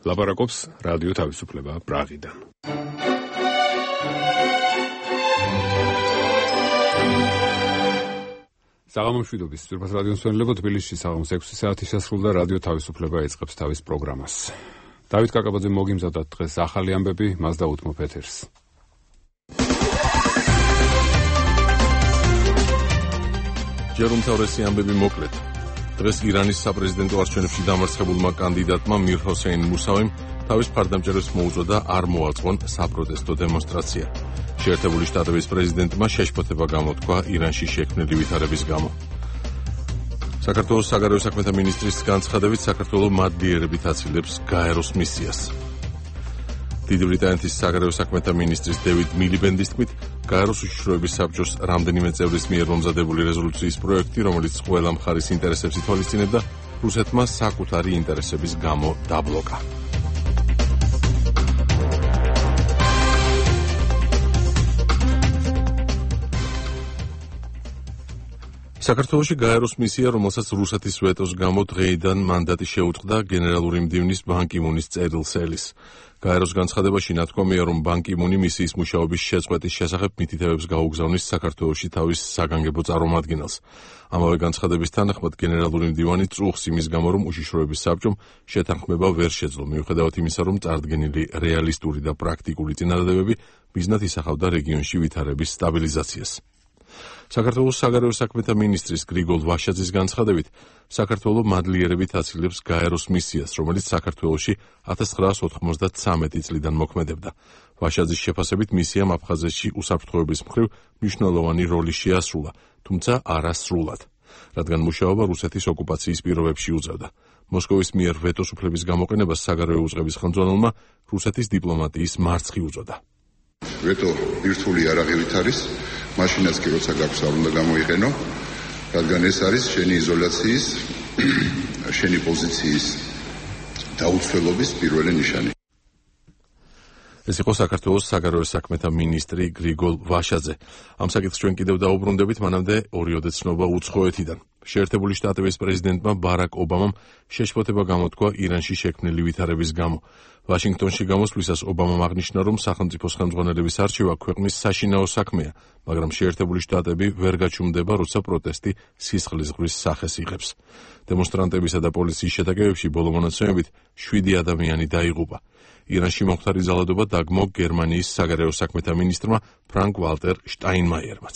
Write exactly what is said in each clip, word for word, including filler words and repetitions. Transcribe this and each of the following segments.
ლაპარაკობს რადიო თავისუფლება პრაღიდან. საღამომშვიდობის ძვირფას რადიოს მსმენელებო, თბილისში საღამოს ექვსი საათი შესრულდა რადიო თავისუფლება იწყებს თავის პროგრამას. დავით კაკაბაძე მოგიმზადათ დღეს ახალი ამბები, მას დაუთმობ ეთერს. ჯერ უმთავრესი ამბები მოკლედ. დღეს ირანის საპრეზიდენტო არჩევნებში დამარცხებულმა კანდიდატმა მირ ჰოსეინ მუსავიმ თავის მხარდამჭერებს მოუწოდა არ მოაწყონ საპროტესტო დემონსტრაცია. შეერთებული შტატების პრეზიდენტმა შეშფოთება გამოთქვა ირანში შექმნილი ვითარების გამო. საქართველოს საგარეო საქმეთა მინისტრის განცხადებით, საქართველო მადლიერებით აცილებს გაეროს მისიას. დიდი ბრიტანეთის საგარეო საქმეთა მინისტრის დევიდ მილიბენდის თქმით, გაეროს უშიშროების საბჭოს რამდენიმე წევრის მიერ მომზადებული რეზოლუციის პროექტი, რომელიც ყველა მხარის ინტერესებს ითვალისწინებდა, რუსეთმა საკუთარი ინტერესების გამო დაბლოკა. საქართველოში გაეროს მისია, რომელსაც რუსეთის ვეტოს გამო დღეიდან მანდატი შეუტყდა გენერალური მდივნის ბან კი მუნის წერილს ელის. გაეროს განცხადებაში ნათქვამია, რომ ბან კი მუნი მისიის მუშაობის შეწყვეტის შესახებ მითითებებს გაუგზავნის საქართველოში თავის საგანგებო წარმომადგენელს. ამავე განცხადების თანახმად გენერალური მდივანი წუხს იმის გამო, რომ უშიშროების საბჭომ შეთანხმება ვერ შეძლო, მიუხედავად იმისა, რომ წარდგენილი რეალისტური და პრაქტიკული წინადადებები მიზნად ისახავდა რეგიონში ვითარების სტაბილიზაციას. საქართველოს საგარეო საქმეთა მინისტრის გრიგოლ ვაშაძის განცხადებით, საქართველო მადლიერებით აცილებს გაეროს მისიას, რომელიც საქართველოში ათას ცხრაას ოთხმოცდათსამეტი წლიდან მოქმედებდა. ვაშაძის შეფასებით, მისიამ აფხაზეთში უსაფრთხოების მხრივ მნიშვნელოვანი როლი შეასრულა, თუმცა არა სრულად, რადგან მუშაობა რუსეთის ოკუპაციის პირობებში უწევდა. მოსკოვის მიერ ვეტოს უფლების გამოყენებას საგარეო უწყების ხელმძღვანელმა რუსეთის დიპლომატიის მარცხი უწოდა. ვეტო ბირთვული არაღივით არის, მაშინაც კი როცა გაქვს არ უნდა გამოიყენო, რადგან ეს არის შენი იზოლაციის, შენი პოზიციის დაუცველობის პირველი ნიშანი. ეს იყო საქართველოს საგარეო საქმეთა მინისტრი გრიგოლ ვაშაძე. ამ საკითხს ჩვენ კიდევ დაუბრუნდებით, მანამდე ორიოდე ცნობა უცხოეთიდან. შეერთებული შტატების პრეზიდენტმა ბარაკ ობამამ შეშფოთება გამოთქვა ირანში შექმნილი ვითარების გამო. ვაშინგტონში გამოსვლისას ობამამ აღნიშნა, რომ სახელმწიფოს ხელმძღვანელების არჩევა ქვეყნის საშინაო საქმეა, მაგრამ შეერთებული შტატები ვერ გაჩუმდება, როცა პროტესტი სისხლის ზღვის სახეს იღებს. დემონსტრანტებისა და პოლიციის შეტაკებებში ბოლო მონაცემებით შვიდი ადამიანი დაიღუპა. ირანში მომხდარი ძალადობა დაგმო გერმანიის საგარეო საქმეთა მინისტრმა ფრანკ ვალტერ შტაინმაიერმაც.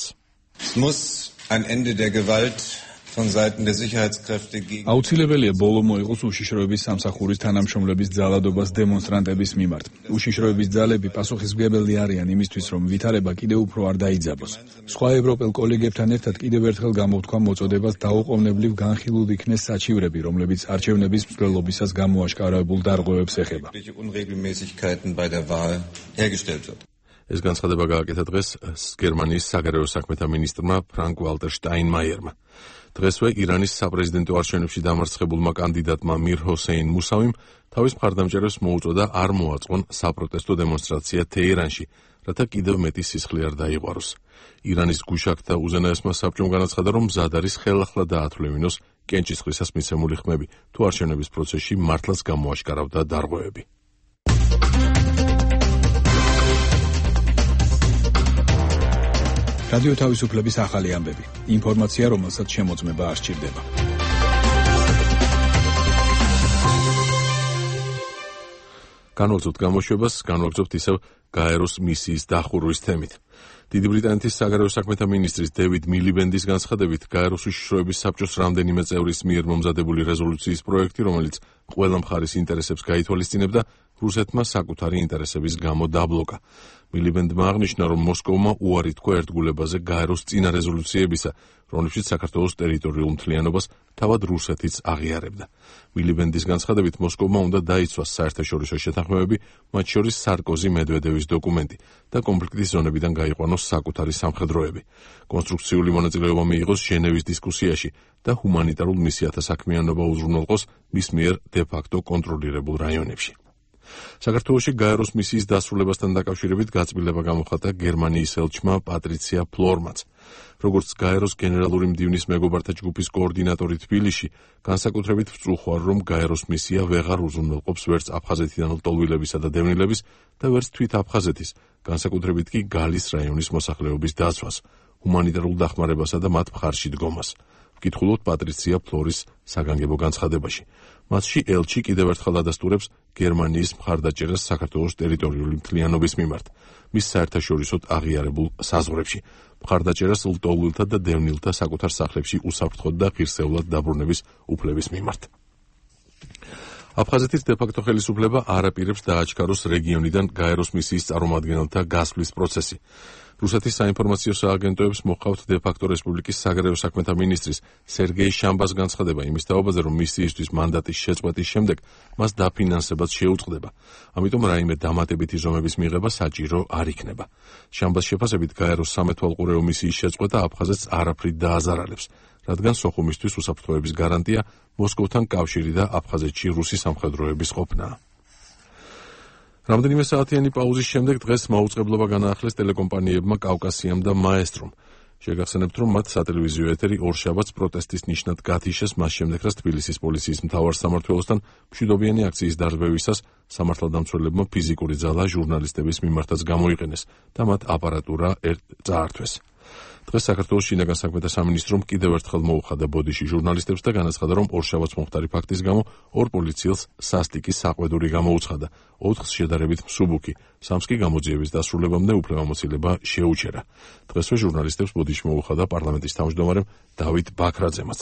აუცილებელია ბოლო მოიყოს უშიშროების სამსახურის თანამშრომლების ძალადობას დემონსტრანტების მიმართ. უშიშროების ძალები პასუხისმგებელი არიან იმისთვის, რომ ვითარება კიდევ უფრო არ დაიძაბოს. სხვა ევროპელ კოლეგებთან ერთად კიდევ ერთხელ გამოვთქვა მოწოდებას დაუყოვნებლივ განხილულ იქნეს საჩივრები, რომლებიც არჩევნების მსვლელობისას გამოაშკარავებულ დარღვევებს ეხება. ეს განცხადება გააკეთა დღეს გერმანიის საგარეო საქმეთა მინისტრმა ფრანკ ვალტერ შტაინმაიერმა. დღესვე ირანის საპრეზიდენტო არჩევნებში დამარცხებულმა კანდიდატმა მირ ჰოსეინ მუსავიმ თავის მხარდამჭერებს მოუწოდა არ მოაწყონ საპროტესტო დემონსტრაცია თეირანში, რათა კიდევ მეტი სისხლი არ დაიყვაროს. ირანის გუშაგთა უზენაესმა საბჭომ განაცხადა, რომ მზად არის ხელახლა დაათვლევინოს კენჭისყრისას მიცემული ხმები, თუ არჩევნების პროცესში მართლაც გამოაშკარავდა დარღვევები. რადიო თავისუფლების ახალი ამბები. ინფორმაცია, რომელსაც შემოწმება არ სჭირდება. განვაგრძობთ გამოშვებას, განვაგრძობთ ისევ გაეროს მისიის დახურვის თემით. დიდი ბრიტანეთის საგარეო საქმეთა მინისტრის დევიდ მილიბენდის განცხადებით, გაეროს უშიშროების საბჭოს რამდენიმე წევრის მიერ მომზადებული რეზოლუციის პროექტი, რომელიც ყველა მხარის ინტერესებს გაითვალისწინებდა, რუსეთმა საკუთარი ინტერესების გამო დაბლოკა. მილიბენდმა აღნიშნა, რომ მოსკოვმა უარი თქვა ერთგულებაზე გაეროს წინა რეზოლუციებისა, რომლებშიც საქართველოს ტერიტორიულ მთლიანობას თავად რუსეთიც აღიარებდა. მილიბენდის განცხადებით, მოსკოვმა უნდა დაიცვას საერთაშორისო შეთანხმებები, მათ შორის სარკოზი-მედვედევის დოკუმენტი და კონფლიქტის ზონებიდან გაიყვანოს საკუთარი სამხედროები. კონსტრუქციული მონაწილეობა მიიღოს ჟენევის დისკუსიაში და ჰუმანიტარულ მისიათა საქმიანობა უზრუნველყოს მის მიერ დე-ფაქტო კონტროლირებულ რაიონებში. საქართველოში გაეროს მისიის დასრულებასთან დაკავშირებით გაწმილება გამოხატა გერმანიის ელჩმა პატრიცია ფლორმაც. როგორც გაეროს გენერალური მდივნის მეგობართა ჯგუფის კოორდინატორი თბილისში, განსაკუთრებით ვწუხარ, რომ გაეროს მისია ვეღარ უზრუნველყოფს ვერც აფხაზეთიდან ლტოლვილებისა და დევნილების და ვერც თვით აფხაზეთის, განსაკუთრებით კი გალის რაიონის მოსახლეობის დაცვას, ჰუმანიტარულ დახმარებასა და მათ მხარში დგომას. ვკითხულობთ პატრიცია ფლორის საგანგებო განცხადებაში. მასში ელჩი კიდევ ერთხელ ადასტურებს გერმანიის მხარდაჭერას საქართველოს ტერიტორიული მთლიანობის მიმართ, მის საერთაშორისოდ აღიარებულ საზღვრებში, მხარდაჭერას ლტოლვილთა და დევნილთა საკუთარ სახლებში უსაფრთხოდ და ღირსეულად დაბრუნების უფლების მიმართ. აფხაზეთის დე-ფაქტო ხელისუფლება არ აპირებს დააჩქაროს რეგიონიდან გაეროს მისიის წარმომადგენელთა გასვლის პროცესი. რუსეთის საინფორმაციო სააგენტოებს მოჰყავთ დე-ფაქტო რესპუბლიკის საგარეო საქმეთა მინისტრის სერგეი შამბას განცხადება იმის თაობაზე, რომ მისიისთვის მანდატის შეწყვეტის შემდეგ მას დაფინანსებაც შეუწყდება. ამიტომ რაიმე დამატებითი ზომების მიღება საჭირო არ იქნება. შამბას შეფასებით გაეროს სამეთვალყურეო მისიის შეწყვეტა აფხაზეთს არაფრით დააზარალებს, რადგან სოხუმისთვის უსაფრთხოების გარანტია მოსკოვთან კავშირი და აფხაზეთში რუსი სამხედროების ყოფნა. რამდენიმე საათიანი პაუზის შემდეგ დღეს მაუწყებლობა განაახლეს ტელეკომპანიებმა კავკასიამ და მაესტრომ. შეგახსენებთ, რომ მათ სატელევიზიო ეთერი ორშაბათს პროტესტის ნიშნად გათიშეს მას შემდეგ, რაც თბილისის პოლიციის მთავარ სამმართველოსთან მშვიდობიანი აქციის დარღვევისას სამართალდამცველებმა ფიზიკური ძალა ჟურნალისტების მიმართაც გამოიყენეს და მათ აპარატურა ერთ წაართვეს. დღეს საქართველოს შინაგან საქმეთა სამინისტრომ კიდევ ერთხელ მოუხადა ბოდიში ჟურნალისტებს და განაცხადა, რომ ორშაბათს მომხდარი ფაქტის გამო ორ პოლიციელს სასტიკის საყვედური გამოუცხადა, ოთხს შედარებით მსუბუქი, სამს კი გამოძიების დასრულებამდე უფლებამოსილება შეუჩერა. დღესვე ჟურნალისტებს ბოდიში მოუხადა პარლამენტის თავმჯდომარემ დავით ბაქრაძემაც.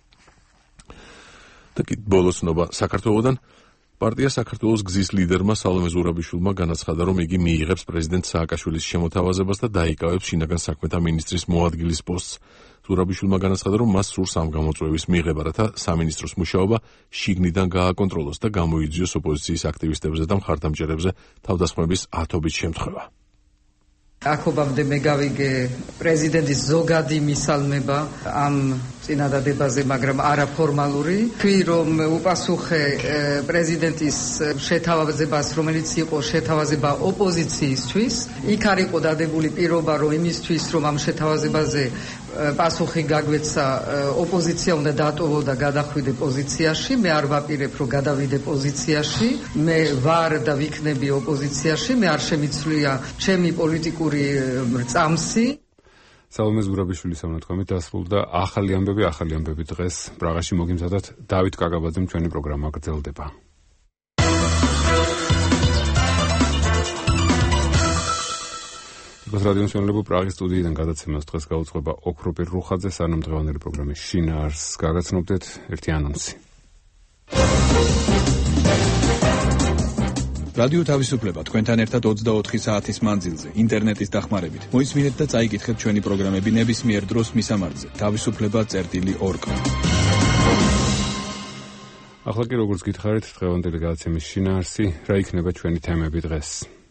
და კი ბოლოს ნობა საქართველოდან. პარტია საქართველოს გზის ლიდერმა სალომე ზურაბიშვილმა განაცხადა, რომ იგი მიიღებს პრეზიდენტ სააკაშვილის შემოთავაზებას და დაიკავებს შინაგან საქმეთა მინისტრის მოადგილის პოსტს. ზურაბიშვილმა განაცხადა, რომ მას სურს ამ გამოწვევის მიღება, რათა სამინისტროს მუშაობა შიგნიდან გააკონტროლოს და გამოიძიოს ოპოზიციის აქტივისტებზე და მხარდამჭერებზე თავდასხმების ათობით შემთხვევა. აქობამდე მე გავიგე პრეზიდენტის ზოგადი მისალმება ამ წინადადებაზე, მაგრამ არაფორმალური. თქვი, რომ უპასუხე პრეზიდენტის შეთავაზებას, რომელიც იყო შეთავაზება ოპოზიციისთვის. იქ არ იყო დადებული პირობა, რომ იმისთვის, რომ ამ შეთავაზებაზე პასუხი გაგვეცა, ოპოზიცია უნდა დატოვო და გადახვიდე პოზიციაში. მე არ ვაპირებ, რომ გადავიდე პოზიციაში. მე ვარ და ვიქნები ოპოზიციაში. მე არ შემიცვლია ჩემი პოლიტიკური წამსი. სალომე ზურაბიშვილის ამოთხოვნით დასრულდა ახალი ამბები, ახალი ამბები დღეს პრაღაში მოგიმზადათ დავით კაკაბაძემ, ჩვენი პროგრამა გრძელდება. იქოს რადიო მსმენელებო, პრაღის სტუდიიდან გადაცემას დღეს გაუძღვება ოქროპირ რუხაძე, სანამ დღევანდელი პროგრამის შინაარსს გაგაცნობდეთ, ერთი ანონსი. რადიო თავისუფლება თქვენთან ერთად ოცდაოთხი საათის მანძილზე, ინტერნეტის დახმარებით. მოისმინეთ და წაიკითხეთ ჩვენი პროგრამები ნებისმიერ დროს მისამართზე თავისუფლება წერტილი ორ კომ. ახლა კი როგორც გითხარით, დღევანდელი გადაცემის შინაარსი, რა იქნება ჩვენი თემები დღეს.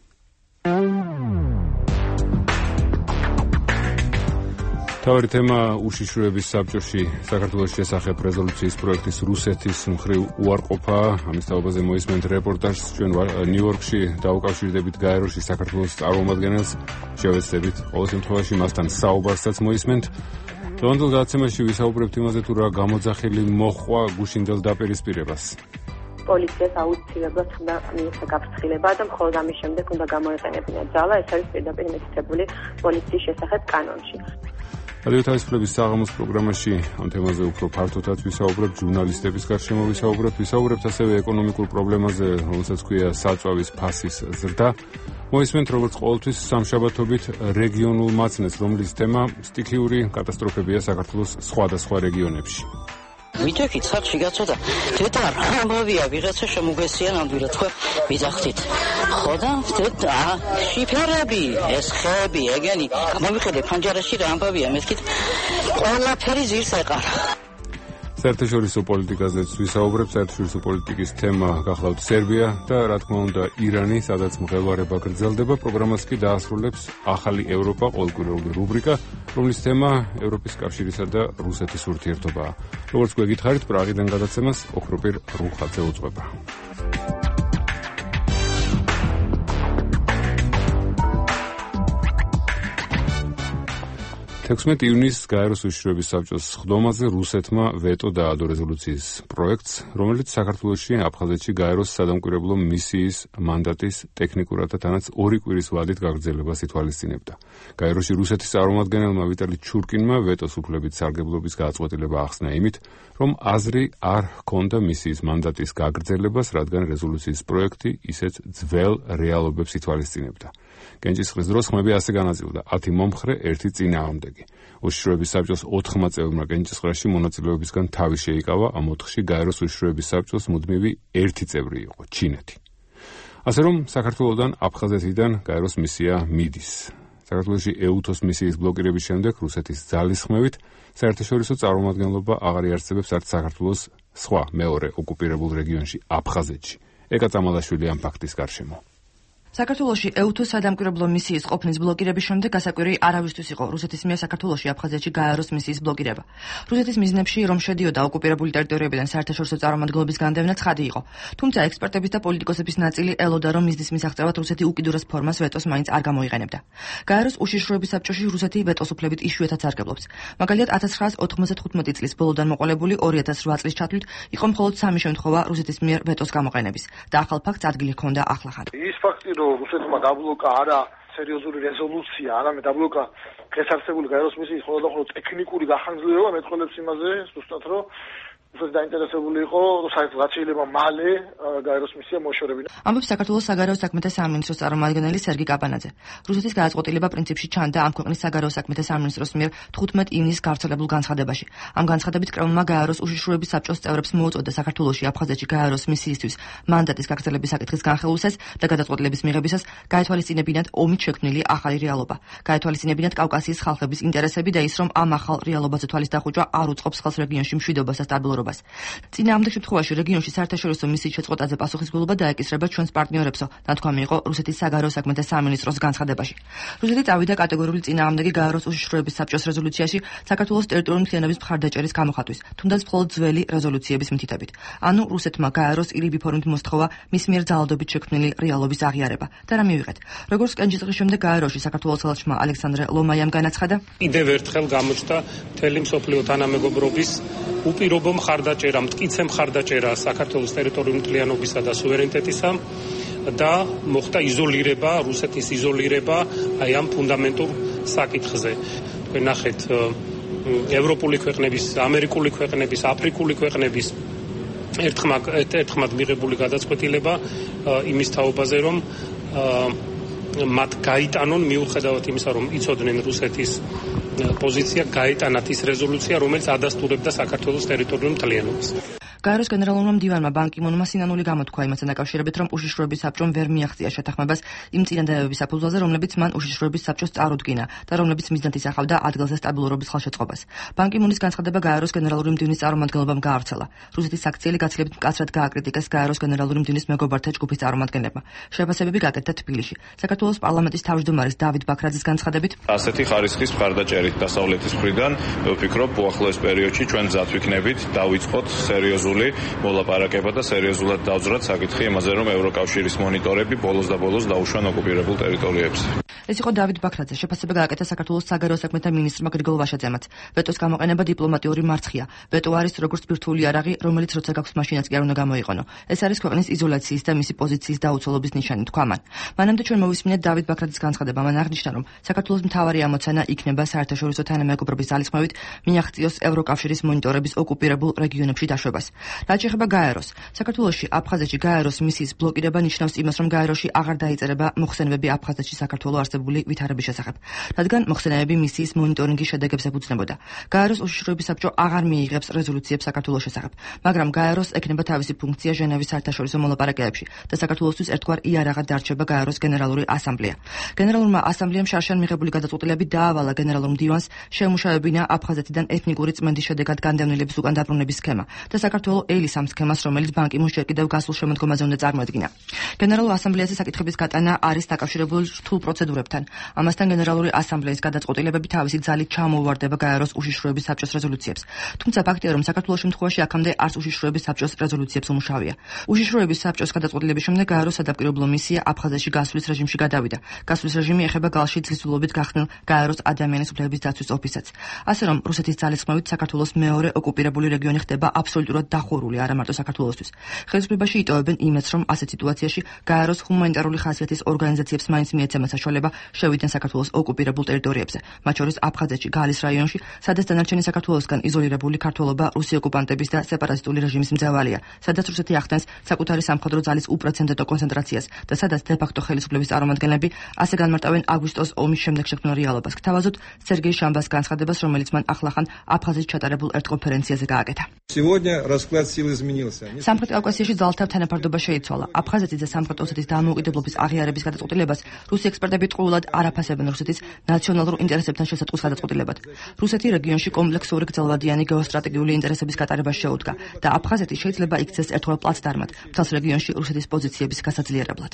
თავი თემა უშიშროების საბჭოში საქართველოს შესახებ რეზოლუციის პროექტის რუსეთის მხრივ უარყოფა. ამის თაობაზე მოისმენთ რეპორტაჟს. ჩვენ ნიუ-იორკში დაუკავშირდებით გაეროში საქართველოს წარმომადგენელს, შევეცდებით ყოველ შემთხვევაში მასთან საუბარსაც მოისმენთ. დღევანდელ გადაცემაში ვისაუბრებთ იმაზე, თუ რა გამოძახილი მოჰყვა გუშინდელ დაპირისპირებას. პოლიციას აუცილებლად უნდა მიეცა გაფრთხილება და მხოლოდ ამის შემდეგ უნდა გამოეყენებინა ძალა. ეს არის პირდაპირ მითითებული პოლიციის შესახებ კანონში. რადიო თავისუფლების საღამოს პროგრამაში ამ თემაზე უფრო ფართოდაც ვისაუბრებთ, ჟურნალისტების გარშემო ვისაუბრებთ, ვისაუბრებთ ასევე ეკონომიკურ პრობლემაზე, რომელსაც ქვია საწვავის ფასის ზრდა. მოისმენთ როგორც ყოველთვის სამშაბათობით რეგიონულ მაცნეს, რომლის თემა სტიქიური კატასტროფებია საქართველოს სხვადასხვა რეგიონებში. ვიდეო ხალხი გაწოდა თეთა ამბავია ვიღაცა შემოგესია ნამდვილად ხო ვიძახთით ხო და თეთა შიფერები ეს ხები ეგენი გამომიხედე ფანჯარაში რა ამბავია მეთქით ყველაფერი ზირს ეყარა. საერთაშორისო პოლიტიკაზეც ვისაუბრებთ. საერთაშორისო პოლიტიკის თემა გახლავთ სერბია და რა თქმა უნდა ირანი, სადაც მღელვარება გრძელდება. პროგრამას კი დაასრულებს ახალი ევროპა, ყოველკვირეული რუბრიკა, რომლის თემა ევროპის კავშირისა და რუსეთის ურთიერთობაა. როგორც გვეკითხარით, პრაღიდან გადაცემას ოქროპირ რუხაძე უძღვება. თექვსმეტი ივნისს გაეროს უშიშროების საბჭოს სხდომაზე რუსეთმა ვეტო დაადო რეზოლუციის პროექტს, რომელიც საქართველოში აფხაზეთში გაეროს სადამკვირვებლო მისიის მანდატის ტექნიკურად და თანაც ორი კვირის ვადით გაგრძელებას ითვალისწინებდა. გაეროში რუსეთის წარმომადგენელმა ვიტალი ჩურკინმა ვეტოს უფლებით სარგებლობის გადაწყვეტილება ახსნა იმით, რომ აზრი არ ჰქონდა მისიის მანდატის გაგრძელებას, რადგან რეზოლუციის პროექტი ისეთ ძველ რეალობებს ითვალისწინებდა. კენჭისყრის დროს ხმები ასე განაწილდა: ათი მომხრე, ერთი წინააღმდეგი. უშიშროების საბჭოს ოთხმა წევრმა კენჭისყრაში მონაწილეობისგან თავი შეიკავა, ამ ოთხში გაეროს უშიშროების საბჭოს მუდმივი ერთი წევრი იყო, ჩინეთი. ასე რომ საქართველოდან აფხაზეთიდან გაეროს მისია მიდის. საქართველოში ეუთოს მისიის ბლოკირების შემდეგ რუსეთის ძალის ხმევით საერთაშორისო წარმომადგენლობა აღარ იარსებებს არც საქართველოს სხვა მეორე ოკუპირებულ რეგიონში აფხაზეთში. ეკა წამალაშვილი ამ ფაქტის გარშემო. საქართველოში ეუთოს სადამკვირვებლო მისიის ყოფნის ბლოკირების შემდეგ გასაკვირი არავისთვის იყო რუსეთის მიერ საქართველოში აფხაზეთში გაეროს მისიის ბლოკირება. რუსეთის მიზნებში რომ შედიოდა ოკუპირებული ტერიტორიებიდან საერთაშორისო წარმომადგენლობის განდევნა ცხადი იყო. თუმცა ექსპერტების და პოლიტიკოსების ნაწილი ელოდა, რომ მიზნის მისაღწევად რუსეთი უკიდურეს ფორმას ვეტოს მაინც არ გამოიყენებდა. გაეროს უშიშროების საბჭოში რუსეთი ვეტოს უფლებით იშვიათად სარგებლობს. მაგალითად ათას ცხრაას ოთხმოცდათხუთმეტი წლის ბოლოდან მოყოლებული ორი ათას რვა წლის ჩათვლით იყო მხოლოდ სამი შემთხვევა რუსეთის მიერ ვეტოს გამოყენების და ახალ ფაქტს ადგილი ჰქონდა ახლახან. ის ფაქტი რომ რუსეთმა დაბლოკა არა სერიოზული რეზოლუცია, არამედ დაბლოკა დღეს არსებული გაეროს მისიის მხოლოდ და მხოლოდ ტექნიკური გახანგრძლივება მეტყველებს იმაზე, ზუსტად რომ რუსეთი დაინტერესებული იყო, საერთოდ რაც შეიძლება მალე გაეროს მისია მოეშორებინა. ამბობს საქართველოს საგარეო საქმეთა სამინისტროს წარმომადგენელი სერგი კაპანაძე. რუსეთის გადაწყვეტილება პრინციპში ჩანდა ამ ქვეყნის საგარეო საქმეთა სამინისტროს მიერ თხუთმეტ ივნისს გავრცელებულ განცხადებაში. ამ განცხადებით კრემლმა გაეროს უშიშროების საბჭოს წევრებს მოუწოდა საქართველოში აფხაზეთში გაეროს მისიისთვის მანდატის გაგრძელების საკითხის განხილვისას და გადაწყვეტილების მიღებისას გაეთვალისწინებინათ ომით შექმნილი ახალი რეალობა. გაეთვალისწინებინათ კავკასიის ხალხების ინტერესები და ის, რომ ამ ახალ რეალობაზე თვალის დახვეჭვა არ უწყობს ხელს რეგიონში მშვიდობას და სტაბილურობას. წინააღმდეგ შემთხვევაში რეგიონში საერთაშორისო მისიის შეწყვეტაზე პასუხისმგებლობა დაეკისრება ჩვენს პარტნიორებსო, ნათქვამი იყო რუსეთის საგარეო საქმეთა სამინისტროს განცხადებაში. რუსეთი წავიდა კატეგორიული წინააღმდეგი გაეროს უშიშროების საბჭოს რეზოლუციაში საქართველოს ტერიტორიული მთლიანობის მხარდაჭერის გამოხატვის, თუნდაც მხოლოდ ძველი რეზოლუციების მითითებით. ანუ რუსეთმა გაეროს ირიბი ფორმით მოსთხოვა მის მიერ ძალადობით შექმნილი რეალობის აღიარება. და რა მივიღეთ? როგორც კენჭისყრის შემდეგ გაეროში საქართველოს ხელშმა ალექსანდრე ლომაიამ განაცხადა, კიდევ ერთხელ გამოჩნდა მთელი მსოფლიო თანამეგობრობის უპირობო მხარდაჭერა, მტკიცე მხარდაჭერა საქართველოს ტერიტორიული მთლიანობისა და სუვერენიტეტისა და მოხდა იზოლირება, რუსეთის იზოლირება აი ამ ფუნდამენტურ საკითხზე. თქვენ ნახეთ ევროპული ქვეყნების, ამერიკული ქვეყნების, აფრიკული ქვეყნების ერთხმად ერთხმად მიღებული გადაწყვეტილება იმის თაობაზე, რომ მათ გაიტანონ მიუხედავად იმისა, რომ იცოდნენ რუსეთის პოზიცია, გაიტანათ ის რეზოლუცია, რომელიც ადასტურებდა საქართველოს ტერიტორიულ მთლიანობას. გაეროს გენერალურმა მდივანმა ბან კი მუნმა სინანული გამოთქვა იმასთან დაკავშირებით, რომ უშიშროების საბჭომ ვერ მიაღწია შეთანხმებას იმ წინადადებების საფუძველზე, რომლებიც მან უშიშროების საბჭოს წარუდგინა და რომლებიც მიზნად ისახავდა ადგილზე სტაბილურობის ხელშეწყობას. ბან კი მუნის განცხადება გაეროს გენერალური მდივნის წარმომადგენლობამ გაავრცელა. რუსეთის აქციელი გაცილებით მკაცრად გააკრიტიკეს გაეროს გენერალური მდივნის მეგობართა ჯგუფის წარმომადგენლებმა. შეფასებები გაკეთდა თბილისში. საქართველოს პარლამენტის თავმჯდომარის დავით ბაქრაძის განცხადებით, ასეთი ხარისხის მხარდაჭერით დასავლეთის მხრიდან ვფიქრობ, უახლოეს პერიოდში ჩვენ მზად ვიქნებით დავიწყოთ სერიოზული მოლაპარაკება და სერიოზულად დავძრათ საკითხი იმაზე, რომ ევროკავშირის მონიტორები ბოლოს და ბოლოს დაუშვან ოკუპირებულ ტერიტორიებზე. ეს იყო დავით ბაქრაძე. შეფასება გააკეთა საქართველოს საგარეო საქმეთა მინისტრმა გრიგოლ ვაშაძემაც. ვეტოს გამოყენება დიპლომატიური მარცხია. ვეტო არის როგორც ბირთვული იარაღი, რომელიც როცა გაქვს მაშინაც კი არ უნდა გამოიყენო. ეს არის ქვეყნის იზოლაციის და მისი პოზიციის დაუცველობის ნიშანი, თქვა მან. მანამდე ჩვენ მოვისმინეთ დავით ბაქრაძის განცხადება. მან აღნიშნა, რომ საქართველოს მთავარი ამოცანა იქნება საერთაშორისო თანამეგობრობის ძალისხმევით მიაღწიოს ევროკავშირის მონიტორების ოკუპირებულ რეგიონებში დაშვებას. რაც შეეხება გაეროს, საქართველოში აფხაზეთში გაეროს მისიის ბლოკირება ნიშნავს იმას, რომ გაეროში აღარ დაიწერება მოხსენებები აფხაზეთში საქართველოს არსებული ვითარების შესახებ, რადგან მოხსენებები მისიის მონიტორინგის შედეგებს ეფუძნებოდა. გაეროს უშიშროების საბჭო აღარ მიიღებს რეზოლუციებს საქართველოს შესახებ, მაგრამ გაეროს ექნება თავისი ფუნქცია ჟენევის საერთაშორისო მოლაპარაკებებში და საქართველოსთვის ერთგვარ იარაღად დარჩება გაეროს გენერალური ასამბლეა. გენერალურმა ასამბლეამ შარშან მიღებული გადაწყვეტილებით დაავალა გენერალურ მდივანს შეემუშავებინა აფხაზეთიდან ეთნიკური წმენდის შედეგად განდევნილების უკან დაბრუნების სქემა და საქართველოს ელის ამ სქემას, რომელიც ბან კი მუნს ჯერ კიდევ გასულ შემოდგომაზე უნდა წარმოედგინა. გენერალურ ასამბლეაზე საკითხების გატანა არის დაკავშირებული რთულ პროცედურებთან. მეთაურებთან. ამასთან გენერალური ასამბლეის გადაწყვეტილებები თავისი ძალით ჩამოუვარდება გაეროს უშიშროების საბჭოს რეზოლუციებს. თუმცა ფაქტია, რომ საქართველოს შემთხვევაში აქამდე არც უშიშროების საბჭოს რეზოლუციებს უმუშავია. უშიშროების საბჭოს გადაწყვეტილების შემდეგ გაეროს სადაპირობლო მისია აფხაზეთში გასვლის რეჟიმში გადავიდა. გასვლის რეჟიმი ეხება გალში ძგისულობით გახსნილ გაეროს ადამიანის უფლებების დაცვის ოფისს. ასე რომ რუსეთის ძალისხმევით საქართველოს მეორე ოკუპირებული რეგიონი ხდება აბსოლუტურად დახურული არა მარტო საქართველოსთვის. ხელისუფლებაში იტოვებენ იმედს, რომ ასეთ სიტუაციაში გაეროს ჰუმანიტარული ხასიათის ორგანიზაციებს მაინც მიეცემა საშუალება შევიდნენ საქართველოს ოკუპირებულ ტერიტორიებზე, მათ შორის აფხაზეთში, გალის რაიონში, სადაც დანარჩენი საქართველოსგან იზოლირებული ქართველობა რუსი ოკუპანტების და სეპარატისტული რეჟიმის მძევალია, სადაც რუსეთი ახდენს საკუთარი სამხედრო ძალის უპრეცედენტო კონცენტრაციას და სადაც დე-ფაქტო ხელისუფლების წარმომადგენლები ასე განმარტავენ აგვისტოს ომის შემდეგ შექმნილ რეალობას. გთავაზობთ სერგეი შამბას განცხადებას, რომელიც მან ახლახან აფხაზეთში ჩატარებულ ერთ კონფერენციაზე გააკეთა. სამხრეთ კავკასიაში ძალთა თანაფარდობა შეიცვალა. აფხაზეთის და სამხრეთ ოსეთის დამოუკიდებლობის აღიარების გადაწყვეტილებას რუსი ექსპერტები ტყუილად არ აფასებენ რუსეთის ნაციონალურ ინტერესებთან შესაწყვის გადაწყვეტილებად. რუსეთი რეგიონში კომპლექსური გრძელვადიანი გეოსტრატეგიული ინტერესების გატარებას შეუდგა და აფხაზეთი შეიძლება იქცეს ერთგვარ პლაცდარმად მთელს რეგიონში რუსეთის პოზიციების გასაძლიერებლად.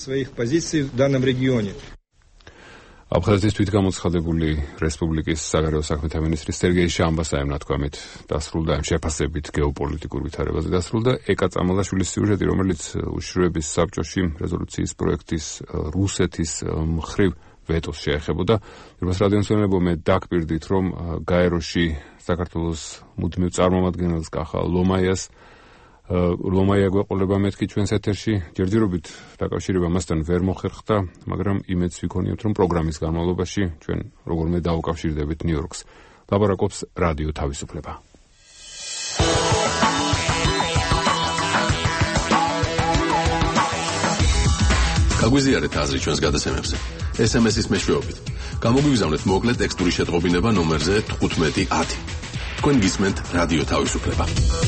აფხაზეთის თვითგამოცხადებული რესპუბლიკის საგარეო საქმეთა მინისტრის სერგეი შამბასაემ ნათქვამით დასრულდა ამ შეფასებით გეოპოლიტიკურ ვითარებაზე დასრულდა ეკა წამალაშვილის სიუჟეტი, რომელიც უშიშროების საბჭოში რეზოლუციის პროექტის რუსეთის მხრივ ვეტოს შეეხებოდა. პირველ რადიომცემლებო მე დაგპირდით, რომ გაეროში საქართველოს მუდმივ წარმომადგენელს კახა ლომაიას ლომაია გვეყოლება მეთქი ჩვენს ეთერში. ჯერჯერობით დაკავშირება მასთან ვერ მოხერხდა, მაგრამ იმედს ვიქონიებთ, რომ პროგრამის განმავლობაში ჩვენ როგორმე დავუკავშირდებით ნიუ-იორკს. ლაპარაკობს რადიო თავისუფლება. გაგვიზიარეთ აზრი ჩვენს გადაცემებზე. ეს ემ ეს-ის მეშვეობით. გამოგვიგზავნეთ მოკლე ტექსტური შეტყობინება ნომერზე თხუთმეტი ათი. თქვენ გისმენთ რადიო თავისუფლება.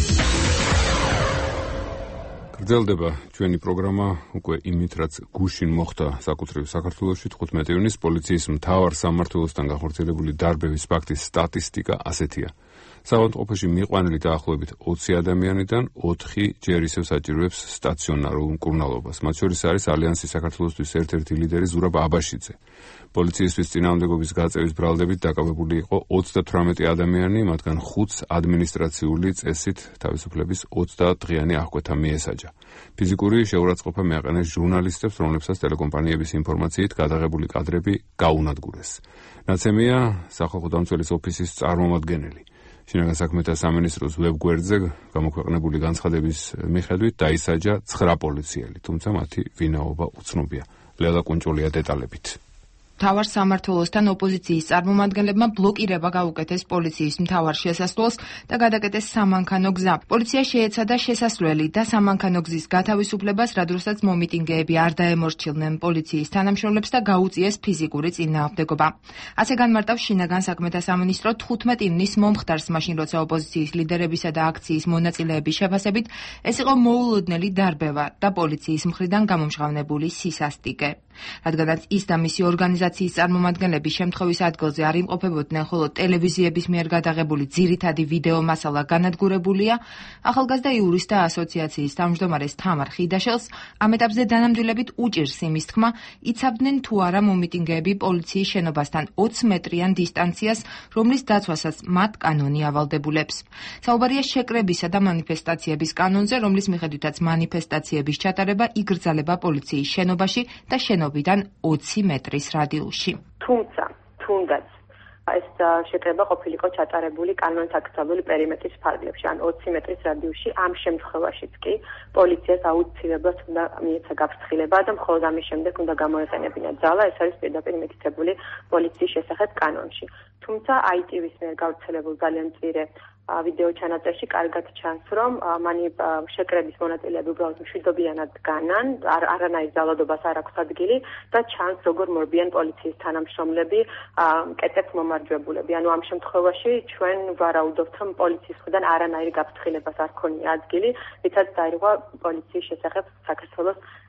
გრძელდება ჩვენი პროგრამა უკვე იმით, რაც გუშინ მოხდა საკუთრივ საქართველოში. თხუთმეტი ივნისს პოლიციის მთავარ სამმართველოსთან განხორციელებული დარბევის ფაქტის სტატისტიკა ასეთია. საავადმყოფოში მიყვანილი დაახლოებით ოცი ადამიანიდან ოთხი ჯერ ისევ საჭიროებს სტაციონარულ მკურნალობას. მათ შორის არის ალიანსის საქართველოსთვის ერთ-ერთი ლიდერი ზურაბ აბაშიძე. პოლიციისთვის წინააღმდეგობის გაწევის ბრალდებით დაკავებული იყო ოცდათვრამეტი ადამიანი, მათგან ხუთს ადმინისტრაციული წესით თავისუფლების ოცდაათ დღიანი აღკვეთა მიესაჯა. ფიზიკური შეურაცხყოფა მიაყენეს ჟურნალისტებს, რომლებსაც ტელეკომპანიების ინფორმაციით გადაღებული კადრები გაუნადგურეს. ნაცემია სახალხო დამცველის ოფისის წარმომადგენელი. შინაგან საქმეთა სამინისტროს ვებგვერდზე გამოქვეყნებული განცხადების მიხედვით დაისაჯა ცხრა პოლიციელი, თუმცა მათი ვინაობა უცნობია. ლელა კუნჭოლია დეტალებით. მთავარ სამმართველოსთან ოპოზიციის წარმომადგენლებმა ბლოკირება გაუკეთეს პოლიციის მთავარ შესასვლელს და გადაკეტეს სამანქანო გზა. პოლიცია შეეცადა შესასვლელი და სამანქანო გზის გათავისუფლებას, რადგანაც მომიტინგეები არ დაემორჩილნენ პოლიციის თანამშრომლებს და გაუწიეს ფიზიკური წინააღმდეგობა. ასე განმარტავს შინაგან საქმეთა სამინისტრო თხუთმეტი ივნისს მომხდარს, მაშინ როცა ოპოზიციის ლიდერებისა და აქციის მონაწილეების შეფასებით ეს იყო მოულოდნელი დარბევა და პოლიციის მხრიდან გამომჟღავნებული სისასტიკე. რადგანაც ის და მისი ორგანიზაციის წარმომადგენლები შემთხვევის ადგილზე არ იმყოფებოდნენ, ხოლო ტელევიზიების მიერ გადაღებული ძირითადი ვიდეო მასალა განადგურებულია, ახალგაზრდა იურისტთა ასოციაციის თავმჯდომარეს თამარ ხიდაშელს ამ ეტაპზე დანამდვილებით უჭირს იმის თქმა, იცავდნენ თუ არა მომიტინგეები პოლიციის შენობასთან ოცი მეტრიან დისტანციას, რომლის დაცვასაც მათ კანონი ავალდებულებს. საუბარია შეკრებისა და მანიფესტაციების კანონზე, რომლის მიხედვითაც მანიფესტაციების ჩატარება იგრძალება პოლიციის შენობაში და შენობიდან ოცი მეტრის რადიუსში. თუმცა, თუნდაც ეს შეკრება ყოფილიყო ჩატარებული კანონით აკრძალული პერიმეტრის ფარგლებში, ან ოცი მეტრის რადიუსში. ამ შემთხვევაშიც კი პოლიციას აუცილებლად უნდა მიეცა გაფრთხილება და მხოლოდ ამის შემდეგ უნდა გამოეყენებინა ძალა. ეს არის პირდაპირ მითითებული პოლიციის შესახებ კანონში. თუმცა აი ტი ვის მიერ გავრცელებულ ძალიან მწირე ვიდეო ჩანაწერში კარგად ჩანს, რომ მანი შეკრების მონაწილეები უბრალოდ მშვიდობიანად დგანან, არანაირ ძალადობას არ აქვს ადგილი და ჩანს როგორ მორბიან პოლიციის თანამშრომლები კეთებს მომარჯვებულები. ანუ ამ შემთხვევაში ჩვენ ვარაუდობთ, რომ პოლიციის მხრიდან არანაირი გაფრთხილებას არ ქონია ადგილი, რითაც დაირღვა პოლიციის შესახებ საქართველოს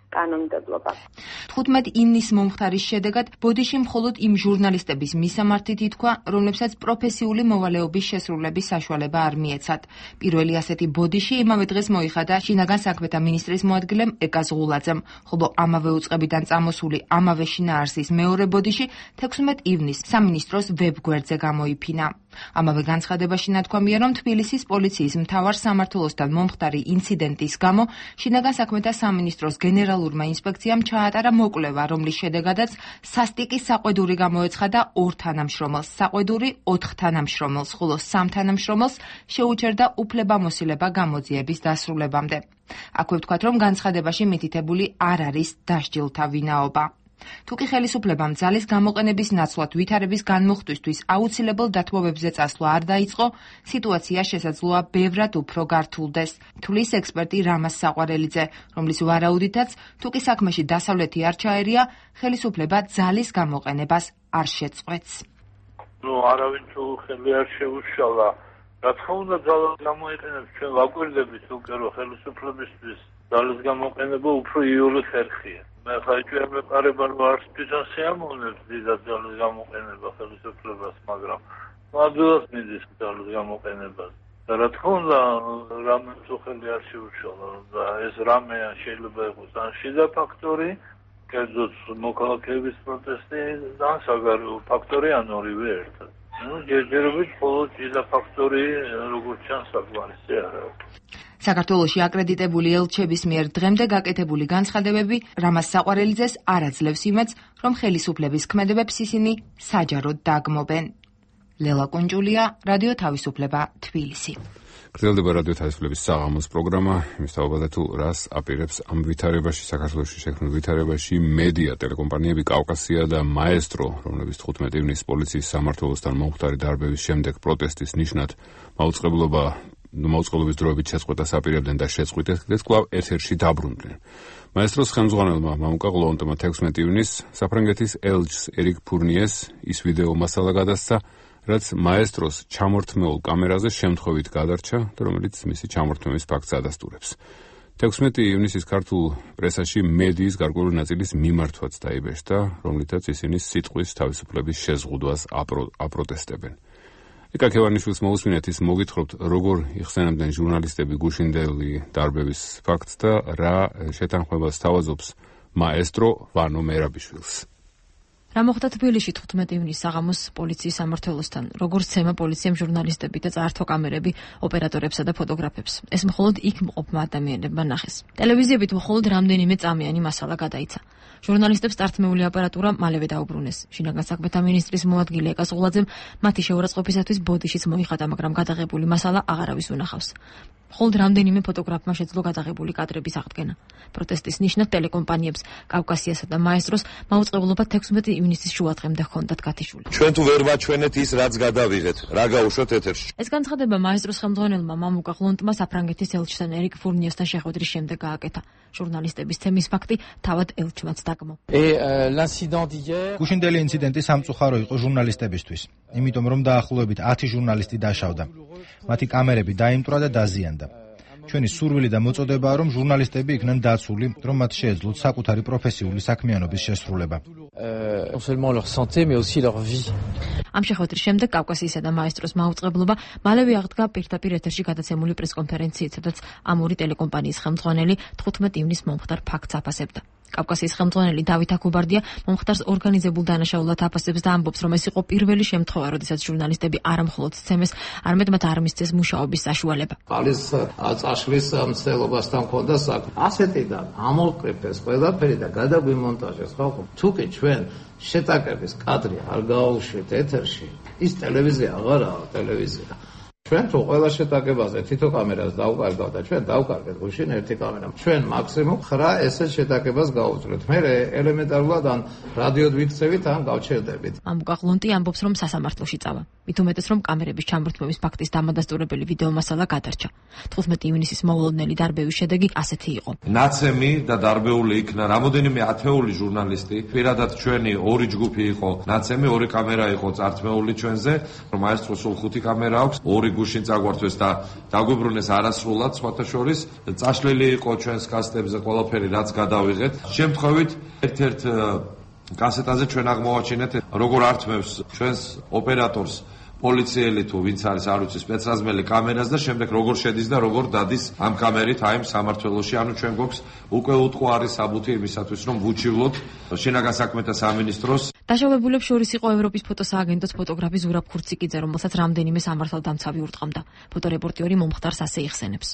კანონმდებლობა. თხუთმეტ ივნისის მომხდარის შედეგად ბოდიში მხოლოდ იმ ჟურნალისტების მისამართით ითქვა, რომლებსაც პროფესიული მოვალეობის შესრულების საშუალება არ მიეცათ. პირველი ასეთი ბოდიში იმავე დღეს მოიხადა შინაგან საქმეთა მინისტრის მოადგილემ ეკა ზღულაძემ, ხოლო ამავე უწყებიდან წამოსული ამავე შინაარსის მეორე ბოდიში თექვსმეტ ივნისს სამინისტროს ვებგვერდზე გამოიფინა. ამავე განცხადებაში ნათქვამია, რომ თბილისის პოლიციის მთავარ სამმართველოსთან მომხდარი ინციდენტის გამო შინაგან საქმეთა სამინისტროს გენერალურმა ინსპექციამ ჩაატარა მოკვლევა, რომლის შედეგადაც სასტიკი საყვედური გამოეცხადა ორ თანამშრომელს, საყვედური ოთხ თანამშრომელს, ხოლო სამ თანამშრომელს შეუჩერდა უფლებამოსილება გამოძიების დასრულებამდე. აქვე ვთქვათ, რომ განცხადებაში მითითებული არ არის დასჯილთა ვინაობა. თუკი ხელისუფლებამ ძალის გამოყენების ნაცვლად ვითარების განმუხტვისთვის აუცილებელ დათმობებზე წასვლა არ დაიწყო, სიტუაცია შესაძლოა ბევრად უფრო გართულდეს, თვლის ექსპერტი რამაზ საყვარელიძე, რომლის ვარაუდითაც თუკი საქმეში დასავლეთი არ ჩაერია, ხელისუფლება ძალის გამოყენებას არ შეწყვეტს. ნუ არავინ თუ ხელი არ შეუშალა, რა თქმა უნდა ძალას გამოიყენებს, ჩვენ ვაკვირდებით უკვე რომ ხელისუფლებისთვის ძალის გამოყენება უფრო იული ხერხია. მე ხა ჩვენ მეყარება რომ არც თვითონ შეამოვნებს დიდად ძალის გამოყენება ხელისუფლებას, მაგრამ მაგას მიდის ძალის გამოყენებას. და რა თქმა უნდა, რამე თუ ხელი არ შეუშალა და ეს რამე შეიძლება იყოს ან შიდა ფაქტორი, კერძოდ მოქალაქეების პროტესტი და საგარეო ფაქტორი ან ორივე ერთად. ну ჯერჯერობით მხოლოდ შიდა ფაქტორი როგორც ჩანს საკმარისი არა. საქართველოში აკრედიტებული ელჩების მიერ დღემდე გაკეთებული განცხადებები რამაზ საყვარელიძეს არ აძლევს იმედს, რომ ხელისუფლების ქმედებებს ისინი საჯაროდ დაგმობენ. ლელა კუნჭულია, რადიო თავისუფლება, თბილისი. გრძელდება რადიო თავისუფლების საღამოს პროგრამა, იმის თაობაზე თუ რას აპირებს ამ ვითარებაში, საქართველოში შექმნილ ვითარებაში მედია ტელეკომპანიები კავკასია და მაესტრო, რომლებიც თხუთმეტ ივნისს პოლიციის სამმართველოსთან მომხდარი დარბევის შემდეგ პროტესტის ნიშნად მაუწყებლობა მაუწყებლობის დროებით შეწყვეტას აპირებდნენ და შეწყვიტეს კვლავ ეთერში დაბრუნდნენ. მაესტროს ხელმძღვანელმა მამუკა ყლოვანტმა თექვსმეტ ივნისს საფრანგეთის ელჩს ერიკ ფურნიეს ის ვიდეო მასალა გადასცა, რაც მაესტროს ჩამორთმეულ კამერაზე შემთხვევით გადარჩა და რომელიც მისი ჩამორთმევის ფაქტს ადასტურებს. თექვსმეტი ივნისის ქართულ პრესაში მედიის გარკვეული ნაწილის მიმართვაც დაიბეჭდა, რომლითაც ისინი სიტყვის თავისუფლების შეზღუდვას აპროტესტებენ. ეკა ქევარნიშვილს მოусმინეთ, ის მოგითხრობთ, როგორ იხსენებდნენ ჟურნალისტები გუშინდელი დარბევის ფაქტს და რა შეთანხმებას თავაზობს მაესტრო ვანო მერაბიშვილს. რა მოხდა თბილისში თხუთმეტ ივნისს საღამოს პოლიციის სამმართველოსთან, როგორც ცემა პოლიციამ ჟურნალისტები და წაართვა კამერები ოპერატორებსა და ფოტოგრაფებს. ეს მხოლოდ იქ მყოფმა ადამიანებმა ნახეს. ტელევიზიებით მხოლოდ რამდენიმე წამიანი მასალა გადაიცა. ჟურნალისტებს წართმეული აპარატურა მალევე დაუბრუნეს. შინაგან საქმეთა მინისტრის მოადგილე ეკა ზღულაძემ მათი შეურაცხყოფისათვის ბოდიშიც მოიხადა, მაგრამ გადაღებული მასალა აღარავის უნახავს. მხოლოდ რამდენიმე ფოტოგრაფმა შეძლო გადაღებული კადრების აღდგენა. პროტესტის ნიშნად ტელეკომპანიებს კავკასიასა და მაესტროს მაუწყებლობა თექვსმეტ ივნისის შუადღემდე ჰქონდათ გათიშული. ჩვენ თუ ვერ ვაჩვენეთ ის, რაც გადავიღეთ, რა გაუშვათ ეთერში. ეს განცხადება მაესტროს ხელმძღვანელმა მამუკა ყლოვანტმა საფრანგეთის ელჩთან ერიკ ფურნიესთან შეხვედრის შემდეგ გააკეთა. ჟურნალისტების თემის ფაქტი თავად ელჩმაც დაგმო. გუშინდელი ინციდენტი სამწუხარო იყო ჟურნალისტებისთვის, იმიტომ რომ დაახლოებით ათი ჟურნალისტი დაშავდა. მათი კამერები დაიმტვრა და დაზიანდა. ჩვენი სურვილი და მოწოდებაა, რომ ჟურნალისტები იქნენ დაცული, რომ მათ შეეძლოთ საკუთარი პროფესიული საქმიანობის შესრულება. ამ შეხვედრის შემდეგ კავკასიისა და მაესტროს მაუწყებლობა მალევე აღდგა პირდაპირ ეთერში გადაცემული პრესკონფერენციით, სადაც ამ ორი ტელეკომპანიის ხელმძღვანელი თხუთმეტ ივნისს მომხდარ ფაქტს აფასებდა. კავკასიის ხელმძღვანელი დავით აკუბარდია მომხდარს ორგანიზებულ დანაშაულად აფასებს და ამბობს, რომ ეს იყო პირველი შემთხვევა, როდესაც ჟურნალისტები არა მხოლოდ სცემეს, არამედ მათ არ მისცეს მუშაობის საშუალება. ყალის წაშლის მცდელობასთან მქონდა საქმე. ასეთიდან ამოვკრიფეს ყველაფერი და გადაგვიმონტაჟეს ხალხო. თუკი ჩვენ შეტაკების კადრი არ გავუშვით ეთერში, ის ტელევიზია აღარაა ტელევიზია. ჩვენ თუ ყველა შეტაკებაზე თითო კამერას დავკარგავ და ჩვენ დავკარგეთ გუშინ ერთი კამერა. ჩვენ მაქსიმუმ ხრა ესე შეტაკებას გავუწრეთ. მე ელემენტარულად ან რადიოდ ვიქცევით, ან გავჩერდებით. მამუკა ყლონტი ამბობს, რომ სასამართლოში წავა. მით უმეტეს, რომ კამერების ჩამორთმევის ფაქტის დამადასტურებელი ვიდეო მასალა გადარჩა. თხუთმეტ ივნისის მოულოდნელი დარბევის შედეგი ასეთი იყო. ნაცემი და დარბეული იქნა რამოდენიმე ათეული ჟურნალისტი. პირადად ჩვენი ორი ჯგუფი იყო. ნაცემი ორი კამერა იყო წართმეული ჩვენზე. მაესტროს სულ ხუთი კამერა აქვს. ორი გუშინ წაგვართვეს და დაგვიბრუნეს არასრულად სხვათა შორის. წაშლილი იყო ჩვენს კასტებზე ყველაფერი, რაც გადავიღეთ. შემთხვევით ერთ-ერთ კასეტაზე ჩვენ აღმოვაჩინეთ, როგორ ართმევს ჩვენს ოპერატორს პოლიციელი თუ ვინც არის არ ვიცი სპეცრაზმელი კამერას და შემდეგ როგორ შედის და როგორ დადის ამ კამერით აი ამ სამმართველოში. ანუ ჩვენ გვაქვს უკვე უტყუარი საბუთი იმისათვის, რომ ვუჩივლოთ შინაგან საქმეთა სამინისტროს. დაშავებულებს შორის იყო ევროპის ფოტოსააგენტოს ფოტოგრაფი ზურაბ ქურციკიძე, რომელსაც რამდენიმე სამართალდამცავი ურტყამდა. ფოტორეპორტიორი მომხდარს ასე იხსენებს.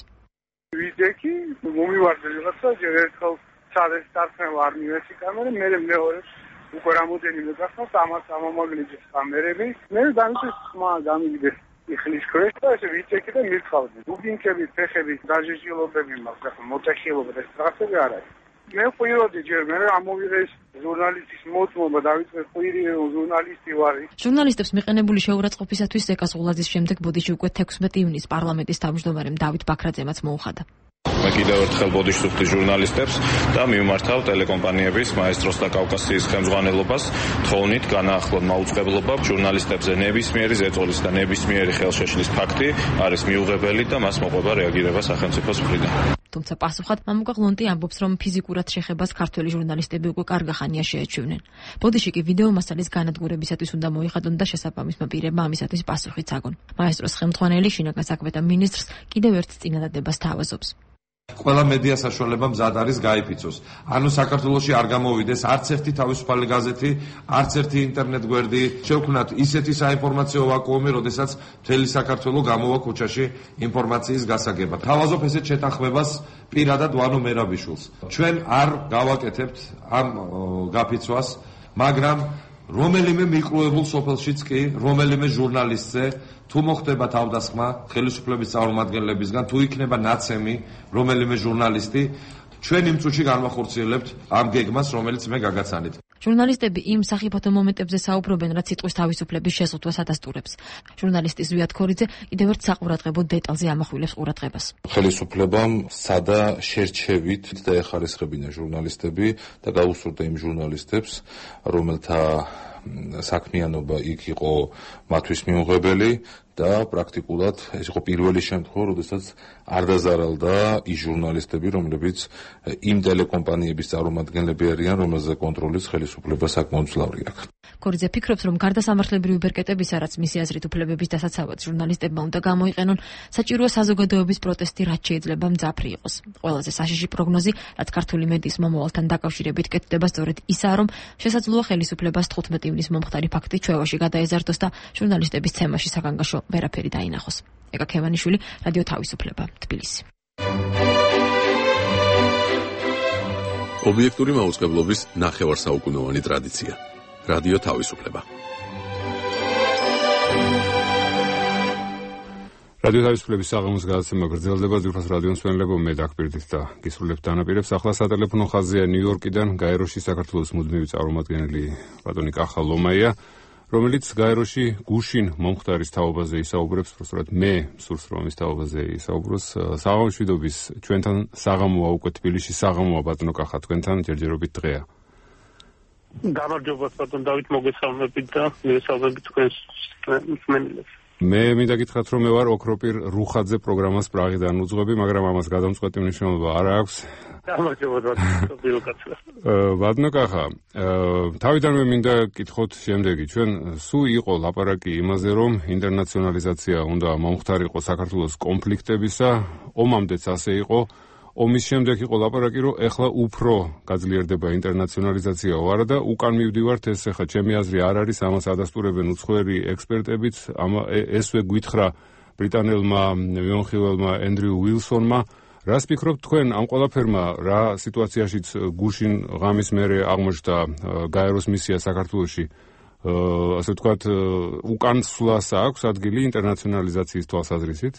ვიდექი მომივარდა რაღაცა ჯერ ერთხელ ჩადეს დარწმევა არ მივეცი კამერა, მე მეორე უკვე რამოდენიმე გახსოვს ამას ამომაგლიჯეს კამერები. მე დამიწყეს ხმა გამიგდეს იხლის ქვეშ და ესე ვიცექი და მირხავდი. დუბინკები, ფეხები, დაჟეჟილობები მაქვს, ახლა მოტეხილობა და ეს რაღაცები არ არის. მე ყვიროდი ჯერ მე ამოვიღეს ჟურნალისტის მოწმობა დავიწყე ყვირი ჟურნალისტი ვარ. ჟურნალისტებს მიყენებული შეურაცხყოფისათვის ზეკას ულაძის შემდეგ ბოდიში უკვე თექვსმეტი ივნისს პარლამენტის თავმჯდომარემ დავით ბაქრაძემაც მოუხადა. მე კიდევ ერთხელ ბოდიშს ვხდი ჟურნალისტებს და მივმართავ ტელეკომპანიების მაესტროს და კავკასიის ხელმძღვანელობას თხოვნით განაახლოთ მაუწყებლობა ჟურნალისტებზე ნებისმიერი ზეწოლის და ნებისმიერი ხელშეშლის ფაქტი არის მიუღებელი და მას მოყვება რეაგირება სახელმწიფოს მხრიდან. თუმცა პასუხად მამუკა ღლონტი ამბობს, რომ ფიზიკურად შეხებას ქართველი ჟურნალისტები უკვე კარგა ხანია შეეჩვევნენ. ბოდიში კი ვიდეო მასალის განადგურებისათვის უნდა მოიხადონ და შესაბამისმა პირებმა ამისათვის პასუხიც აგონ. მაესტროს ხელმძღვანელი შინაგან საქმეთა მინისტრს კიდევ ერთ წინადადებას თავაზობს. ყველა მედია საშუალება მზად არის გაიფიცოს. ანუ საქართველოში არ გამოვიდეს არც ერთი თავისუფალი გაზეთი, არც ერთი ინტერნეტ გვერდი. შევქმნათ ისეთი საინფორმაციო ვაკუუმი, როდესაც მთელი საქართველო გამოვა ქუჩაში ინფორმაციის გასაგებად. თავაზობ ესეთ შეთანხმებას პირადად ვანო მერაბიშვილს. ჩვენ არ გავაკეთებთ ამ გაფიცვას, მაგრამ რომელიმე მიყრუებულ სოფელშიც კი, რომელიმე ჟურნალისტზე თუ მოხდება თავდასხმა ხელისუფლების წარმომადგენლებისგან, თუ იქნება ნაცემი რომელიმე ჟურნალისტი, ჩვენ იმ წუთში განვახორციელებთ ამ გეგმას, რომელიც მე გაგაცანით. ჟურნალისტები იმ სახიფათო მომენტებზე საუბრობენ, რაც სიტყვის თავისუფლების შეზღუდვას ადასტურებს. ჟურნალისტი ზვიად ქორიძე კიდევ ერთ საყურადღებო დეტალზე ამახვილებს ყურადღებას. ხელისუფლებამ სადა შერჩევით დაეხარისხებინა ჟურნალისტები და გაუსურდა იმ ჟურნალისტებს, რომელთა საქმიანობა იქ იყო მათთვის მიუღებელი და პრაქტიკულად ეს იყო პირველი შემთხვევა, როდესაც არ დაზარალდა ის ჟურნალისტები, რომლებიც იმ ტელეკომპანიების წარმომადგენლები არიან, რომელზე კონტროლის ხელისუფლება საკმაოდ მძლავრი აქვს. ქორიძე ფიქრობს, რომ გარდა სამართლებრივი ბერკეტებისა, რაც მისი აზრით უფლებების დასაცავად ჟურნალისტებმა უნდა გამოიყენონ, საჭიროა საზოგადოების პროტესტი, რაც შეიძლება მძაფრი იყოს. ყველაზე საშიში პროგნოზი, რაც ქართული მედიის მომავალთან დაკავშირებით კეთდება, სწორედ ისაა, რომ შესაძლოა ხელისუფლებას თხუთმეტი ივნისის მომხდარი ფაქტი ჩვევაში გადაეზარდოს და ჟურნალისტების ცემაში საგანგაშო ვერაფერი დაინახოს. ეკა ქევანიშვილი, რადიო თავისუფლება, თბილისი. ობიექტური მაუწყებლობის ნახევარსაუკუნოვანი ტრადიცია. რადიო თავისუფლება. რადიო თავისუფლების საღამოს გადაცემა გრძელდება. ძვირფას რადიო მსმენელებო, მე დაგპირდით და გისურვებთ დანაპირებს. ახლა სატელეფონო ხაზია ნიუ-იორკიდან გაეროში საქართველოს მუდმივი წარმომადგენელი ბატონი კახა ლომაია, რომელიც გაეროში გუშინ მომხდარის თაობაზე ისაუბრებს, პროსტად მე სურს რომ ის თაობაზე ისაუბროს. საღამოშვიდობის ჩვენთან საღამოა უკვე თბილისში საღამოა ბატონო კახა, თქვენთან ჯერჯერობით დღეა. გამარჯობა ბატონ დავით, მოგესალმებით და მოგესალმებით თქვენს მსმენელებს. მე მინდა გითხრათ რომ მე ვარ ოქროპირ რუხაძე პროგრამას პრაღიდან უძღვები, მაგრამ ამას გადამწყვეტი მნიშვნელობა არ აქვს. გამარჯობა ბატონო. ბატონო კახა, თავიდანვე მინდა გითხოთ შემდეგი. ჩვენ სულ იყო ლაპარაკი იმაზე, რომ ინტერნაციონალიზაცია უნდა მომხდარიყო საქართველოს კონფლიქტებისა, ომამდეც ასე იყო. ომის შემდეგ იყო ლაპარაკი, რომ ეხლა უფრო გაძლიერდება ინტერნაციონალიზაცია ვარა და უკან მივდივართ, ეს ეხლა ჩემი აზრი არ არის, ამას ადასტურებენ უცხოელი ექსპერტებიც, ესვე გვითხრა ბრიტანელმა მეონხილველმა ენდრიუ უილსონმა. რას ფიქრობთ თქვენ ამ ყველაფერმა, რა სიტუაციაშიც გუშინ ღამის მერე აღმოჩნდა გაეროს მისია საქართველოში, ასე ვთქვათ, უკან სვლას აქვს ადგილი ინტერნაციონალიზაციის თვალსაზრისით?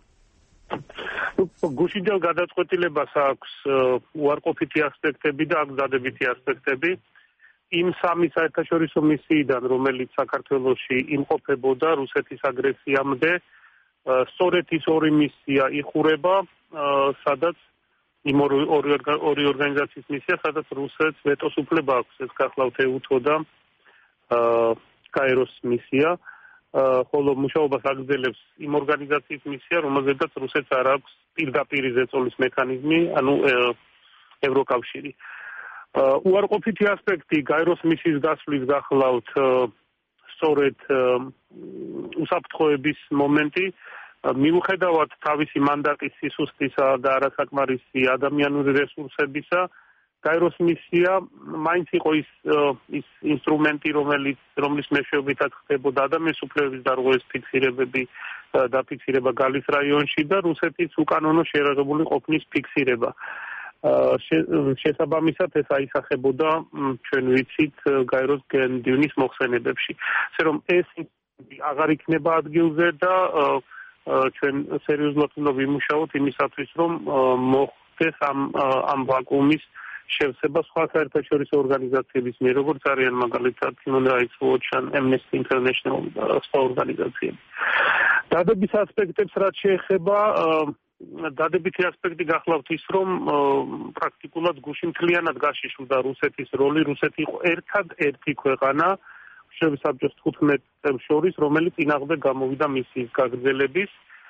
გუშინდელ გადაწყვეტილებას აქვს უარყოფითი ასპექტები და აქვს დადებითი ასპექტები. იმ სამი საერთაშორისო მისიიდან, რომელიც საქართველოში იმყოფებოდა რუსეთის აგრესიამდე, სწორედ ის ორი მისია იხურება, სადაც იმ ორი ორგანიზაციის მისია, სადაც რუსეთს ვეტოს უფლება აქვს, ეს გახლავთ ე უთო და გაეროს მისია. ხოლო მუშაობას აგრძელებს იმ ორგანიზაციის მისია, რომელზედაც რუსეთს არ აქვს პირდაპირ ზეწოლის მექანიზმი, ანუ ევროკავშირი. უარყოფითი ასპექტი გაეროს მისიის გასვლის გახლავთ სწორედ უსაფრთხოების მომენტი, მიუხედავად თავისი მანდატის სისუსტისა და არასაკმარისი ადამიანური რესურსებისა, გაეროს მისია მაინც იყო ის ის ინსტრუმენტი, რომელიც რომლის მეშვეობითაც ხდებოდა ადამიანის უფლებების დარღვევის ფიქსირებები, დაფიქსირება გალის რაიონში და რუსეთის უკანონო შეერაღებული ყოფნის ფიქსირება. შესაბამისად ეს აისახებოდა ჩვენ ვიცით გაეროს გენდივნის მოხსენებებში. ასე რომ ეს აღარ იქნება ადგილზე და ჩვენ სერიოზულად უნდა ვიმუშაოთ იმისათვის, რომ მოხდეს ამ ამ ვაკუუმის შევსება სხვა საერთაშორისო ორგანიზაციების მიერ, როგორც არიან მაგალითად Human Rights Watch, Amnesty International და სხვა ორგანიზაციები. დადების ასპექტებს რაც შეეხება, დადებითი ასპექტი გახლავთ ის, რომ პრაქტიკულად გუშინ მთლიანად გაშიშვლდა რუსეთის როლი. რუსეთი იყო ერთადერთი ქვეყანა შრომის საბჭოს თხუთმეტ წევრს შორის, რომელიც წინააღმდეგ გამოვიდა მისიის გაგრძელების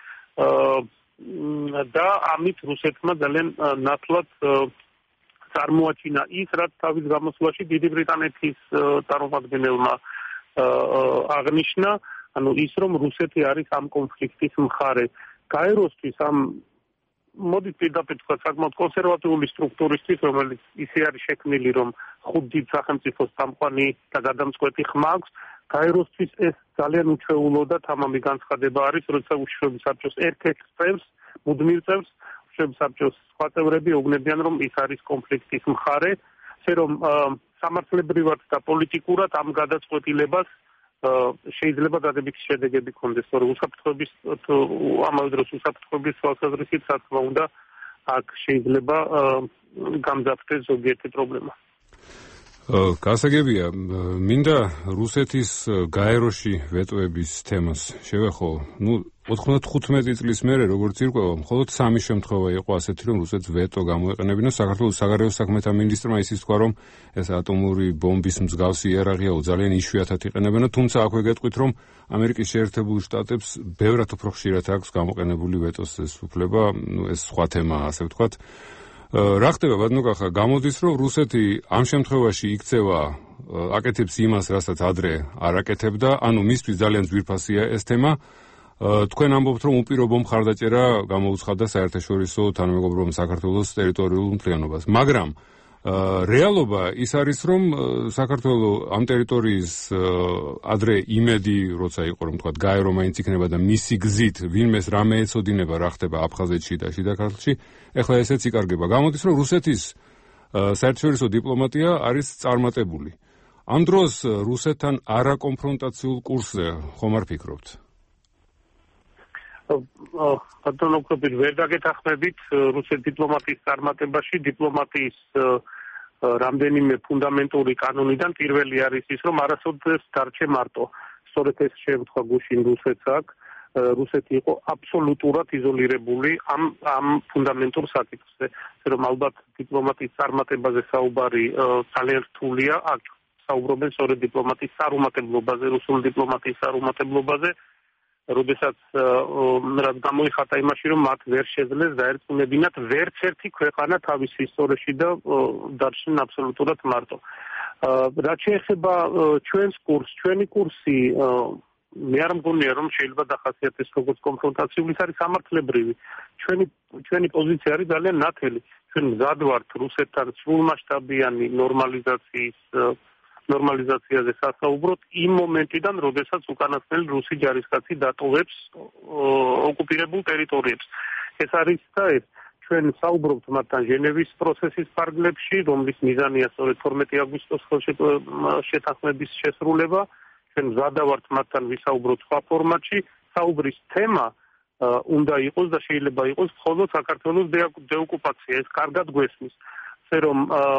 და ამით რუსეთმა ძალიან ნათლად წარმოაჩინა ის, რაც თავის გამოსვლაში დიდი ბრიტანეთის წარმომადგენელმა აღნიშნა, ანუ ის, რომ რუსეთი არის ამ კონფლიქტის მხარე. გაეროსთვის ამ მოდით პირდაპირ თქვა საკმაოდ კონსერვატიული სტრუქტურისთვის, რომელიც ისე არის შექმნილი, რომ ხუთ დიდ სახელმწიფოს წამყვანი და გადამწყვეტი ხმა აქვს, გაეროსთვის ეს ძალიან უჩვეულო და თამამი განცხადება არის, როცა უშიშროების საბჭოს ერთ-ერთ წევრს, მუდმივ წევრს, უშიშროების საბჭოს სხვა წევრები ეუბნებიან, რომ ის არის კონფლიქტის მხარე, ასე რომ სამართლებრივად და პოლიტიკურად ამ გადაწყვეტილებას შეიძლება დადებითი შედეგები ქონდეს, თორე უსაფრთხოების ამავე დროს უსაფრთხოების თვალსაზრისით, რა თქმა უნდა, აქ შეიძლება გამძაფრდეს ზოგიერთი პრობლემა. გასაგებია, მინდა რუსეთის გაეროში ვეტოების თემას შევეხო. ნუ ოთხმოცდახუთმეტი წლის მერე როგორც ირკვევა, მხოლოდ სამი შემთხვევა იყო ასეთი, რომ რუსეთს ვეტო გამოეყენებინა. საქართველოს საგარეო საქმეთა მინისტრმა ისიც თქვა, რომ ეს ატომური ბომბის მსგავსი იარაღია ძალიან იშვიათად იყენებენ, თუმცა აქვე გეტყვით, რომ ამერიკის შეერთებულ შტატებს ბევრად უფრო ხშირად აქვს გამოყენებული ვეტოს ეს უფლება, ნუ ეს სხვა თემაა, ასე ვთქვათ. რა ხდება ბატონო, გამოდის, რომ რუსეთი ამ შემთხვევაში იქცევა, აკეთებს იმას, რასაც ადრე არ აკეთებდა, ანუ მისთვის ძალიან ძვირფასია ეს თემა. თქვენ ამბობთ, რომ უპირობო მხარდაჭერა გამოუცხადდა საერთაშორისო თანამეგობრობამ საქართველოს ტერიტორიულ მთლიანობას, მაგრამ რეალობა ის არის, რომ საქართველოს ამ ტერიტორიის ადრე იმედი, როცა იყო, რომ თქვა გაერო მაინც იქნება და მისი გზით ვინმეს რამე ეცოდინება, რა ხდება აფხაზეთში და შიდა ქართლში, ეხლა ესეც იკარგება. გამოდის, რომ რუსეთის საერთაშორისო დიპლომატია არის წარმატებული. ამ დროს რუსეთთან არაკონფრონტაციულ კურსზე ხომ არ ფიქრობთ? ბატონო, ვერ დაგეთანხმებით რუსეთის დიპლომატიის წარმატებაში. დიპლომატიის რამდენიმე ფუნდამენტური კანონიდან პირველი არის ის, რომ არასოდეს დარჩე მარტო. სწორედ ეს შეგვთქვა გუშინ რუსეთს აქ. რუსეთი იყო აბსოლუტურად იზოლირებული ამ ამ ფუნდამენტურ საკითხზე. რომ ალბათ დიპლომატიის წარმატებაზე საუბარი ძალიან რთულია. აქ საუბრობენ სწორედ დიპლომატიის წარუმატებლობაზე, რუსული დიპლომატიის წარუმატებლობაზე. როდესაც რაც გამოიხატა იმაში, რომ მათ ვერ შეძლეს დაერწმუნებინათ ვერც ერთი ქვეყანა თავის ისტორიაში და დარჩნენ აბსოლუტურად მარტო. რაც შეეხება ჩვენს კურსს, ჩვენი კურსი მე არ მგონია, რომ შეიძლება დახასიათდეს როგორც კონფრონტაციული, ის არის სამართლებრივი. ჩვენი ჩვენი პოზიცია არის ძალიან ნათელი. ჩვენ მზად ვართ რუსეთთან სრულმასშტაბიანი ნორმალიზაციის ნორმალიზაციაზე სასაუბროთ იმ მომენტიდან, როდესაც უკანასკნელი რუსი ჯარისკაცი დატოვებს ოკუპირებულ ტერიტორიებს. ეს არის და ეს ჩვენ საუბრობთ მათთან ჟენევის პროცესის ფარგლებში, რომლის მიზანია სწორედ თორმეტი აგვისტოს შეთანხმების შესრულება. ჩვენ მზადავართ მათთან ვისაუბროთ სხვა ფორმატში. საუბრის თემა უნდა იყოს და შეიძლება იყოს მხოლოდ საქართველოს დეოკუპაცია. ეს კარგად გვესმის. რომ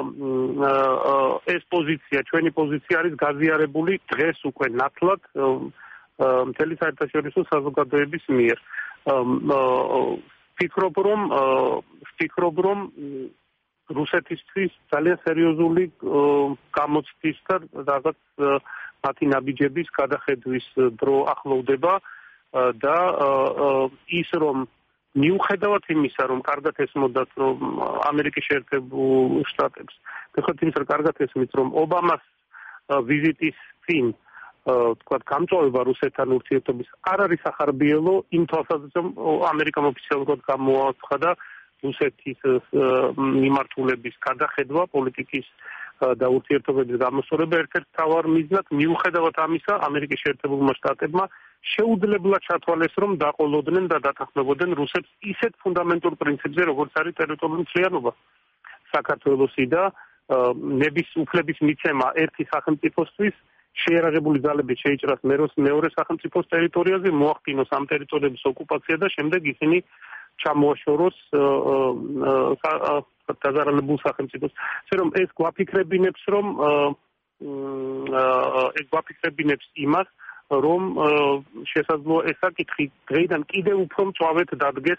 ეს პოზიცია, ჩვენი პოზიცია არის გაზიარებული დღეს უკვე ნათლად მთელი საერთაშორისო საზოგადოების მიერ. ვფიქრობ, რომ ვფიქრობ, რომ რუსეთისთვის ძალიან სერიოზული გამოცდის და რაღაც მათი ნაბიჯების გადახედვის დრო ახლოვდება და ის რომ მიუხედავად იმისა, რომ კარგად ესმოდათ, რომ ამერიკის შეერთებულ შტატებს, მიუხედავად იმისა, რომ კარგად ესმით, რომ ობამას ვიზიტის წინ თქვა გამწვავება რუსეთთან ურთიერთობის არ არის ახარბიელო იმ თვალსაზრისით, რომ ამერიკამ ოფიციალურად გამოაცხადა რუსეთის მიმართულების გადახედვა პოლიტიკის და ურთიერთობების გამოსწორება ერთ-ერთ მთავარ მიზნად მიუხედავად ამისა ამერიკის შეერთებულმა შტატებმა შეუძლებლად ჩათვალეს, რომ დაყოლოდნენ და დათანხმებოდნენ რუსებს ისეთ ფუნდამენტურ პრინციპზე, როგორც არის ტერიტორიული მთლიანობა საქართველოსი და ნების უფლების მიცემა ერთი სახელმწიფოსთვის შეერაღებული ძალებით შეიჭრას მეორე სახელმწიფოს ტერიტორიაზე, მოახდინოს ამ ტერიტორიების ოკუპაცია და შემდეგ ისინი ჩამოაშოროს დაზარალებულ სახელმწიფოს. ასე რომ ეს გვაფიქრებინებს, რომ ეს გვაფიქრებინებს იმას, რომ შესაძლოა ეს საკითხი დღეიდან კიდევ უფრო მწვავედ დადგეს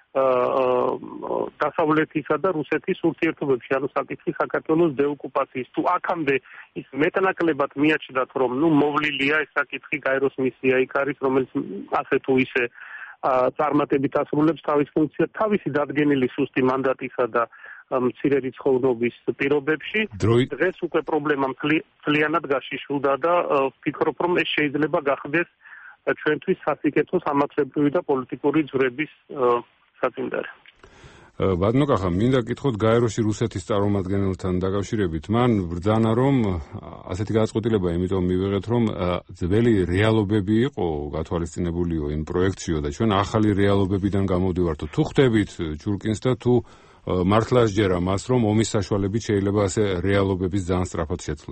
დასავლეთისა და რუსეთის ურთიერთობებში, ანუ საკითხი საქართველოს დეოკუპაციის. თუ აქამდე ის მეტნაკლებად მიაჩნდათ, რომ ნუ მოვლილია ეს საკითხი, გაეროს მისია იქ არის, რომელიც ასე თუ ისე წარმატებით ასრულებს თავის ფუნქციას თავისი დადგენილი სუსტი მანდატისა და მცირე რიცხოვნობის პირობებში. დღეს უკვე პრობლემა მთლიანად გაშიშვლდა და ვფიქრობ, რომ ეს შეიძლება გახდეს ჩვენთვის სასიკეთო სამართლებრივი და პოლიტიკური ძვრების საწინდარი. ბატონო კახა, მინდა გითხოთ გაეროში რუსეთის წარმომადგენელთან დაკავშირებით. მან ბრძანა, რომ ასეთი გადაწყვეტილება იმიტომ მივიღეთ, რომ ძველი რეალობები იყო გათვალისწინებულიო იმ პროექტშიო და ჩვენ ახალი რეალობებიდან გამოვდივართ. თუ ხვდებით ჯურკინს და თუ მართლა სჯერა მას, რომ ომის საშუალებით შეიძლება ასე რეალობების ძალიან სწრაფად შეცვლა?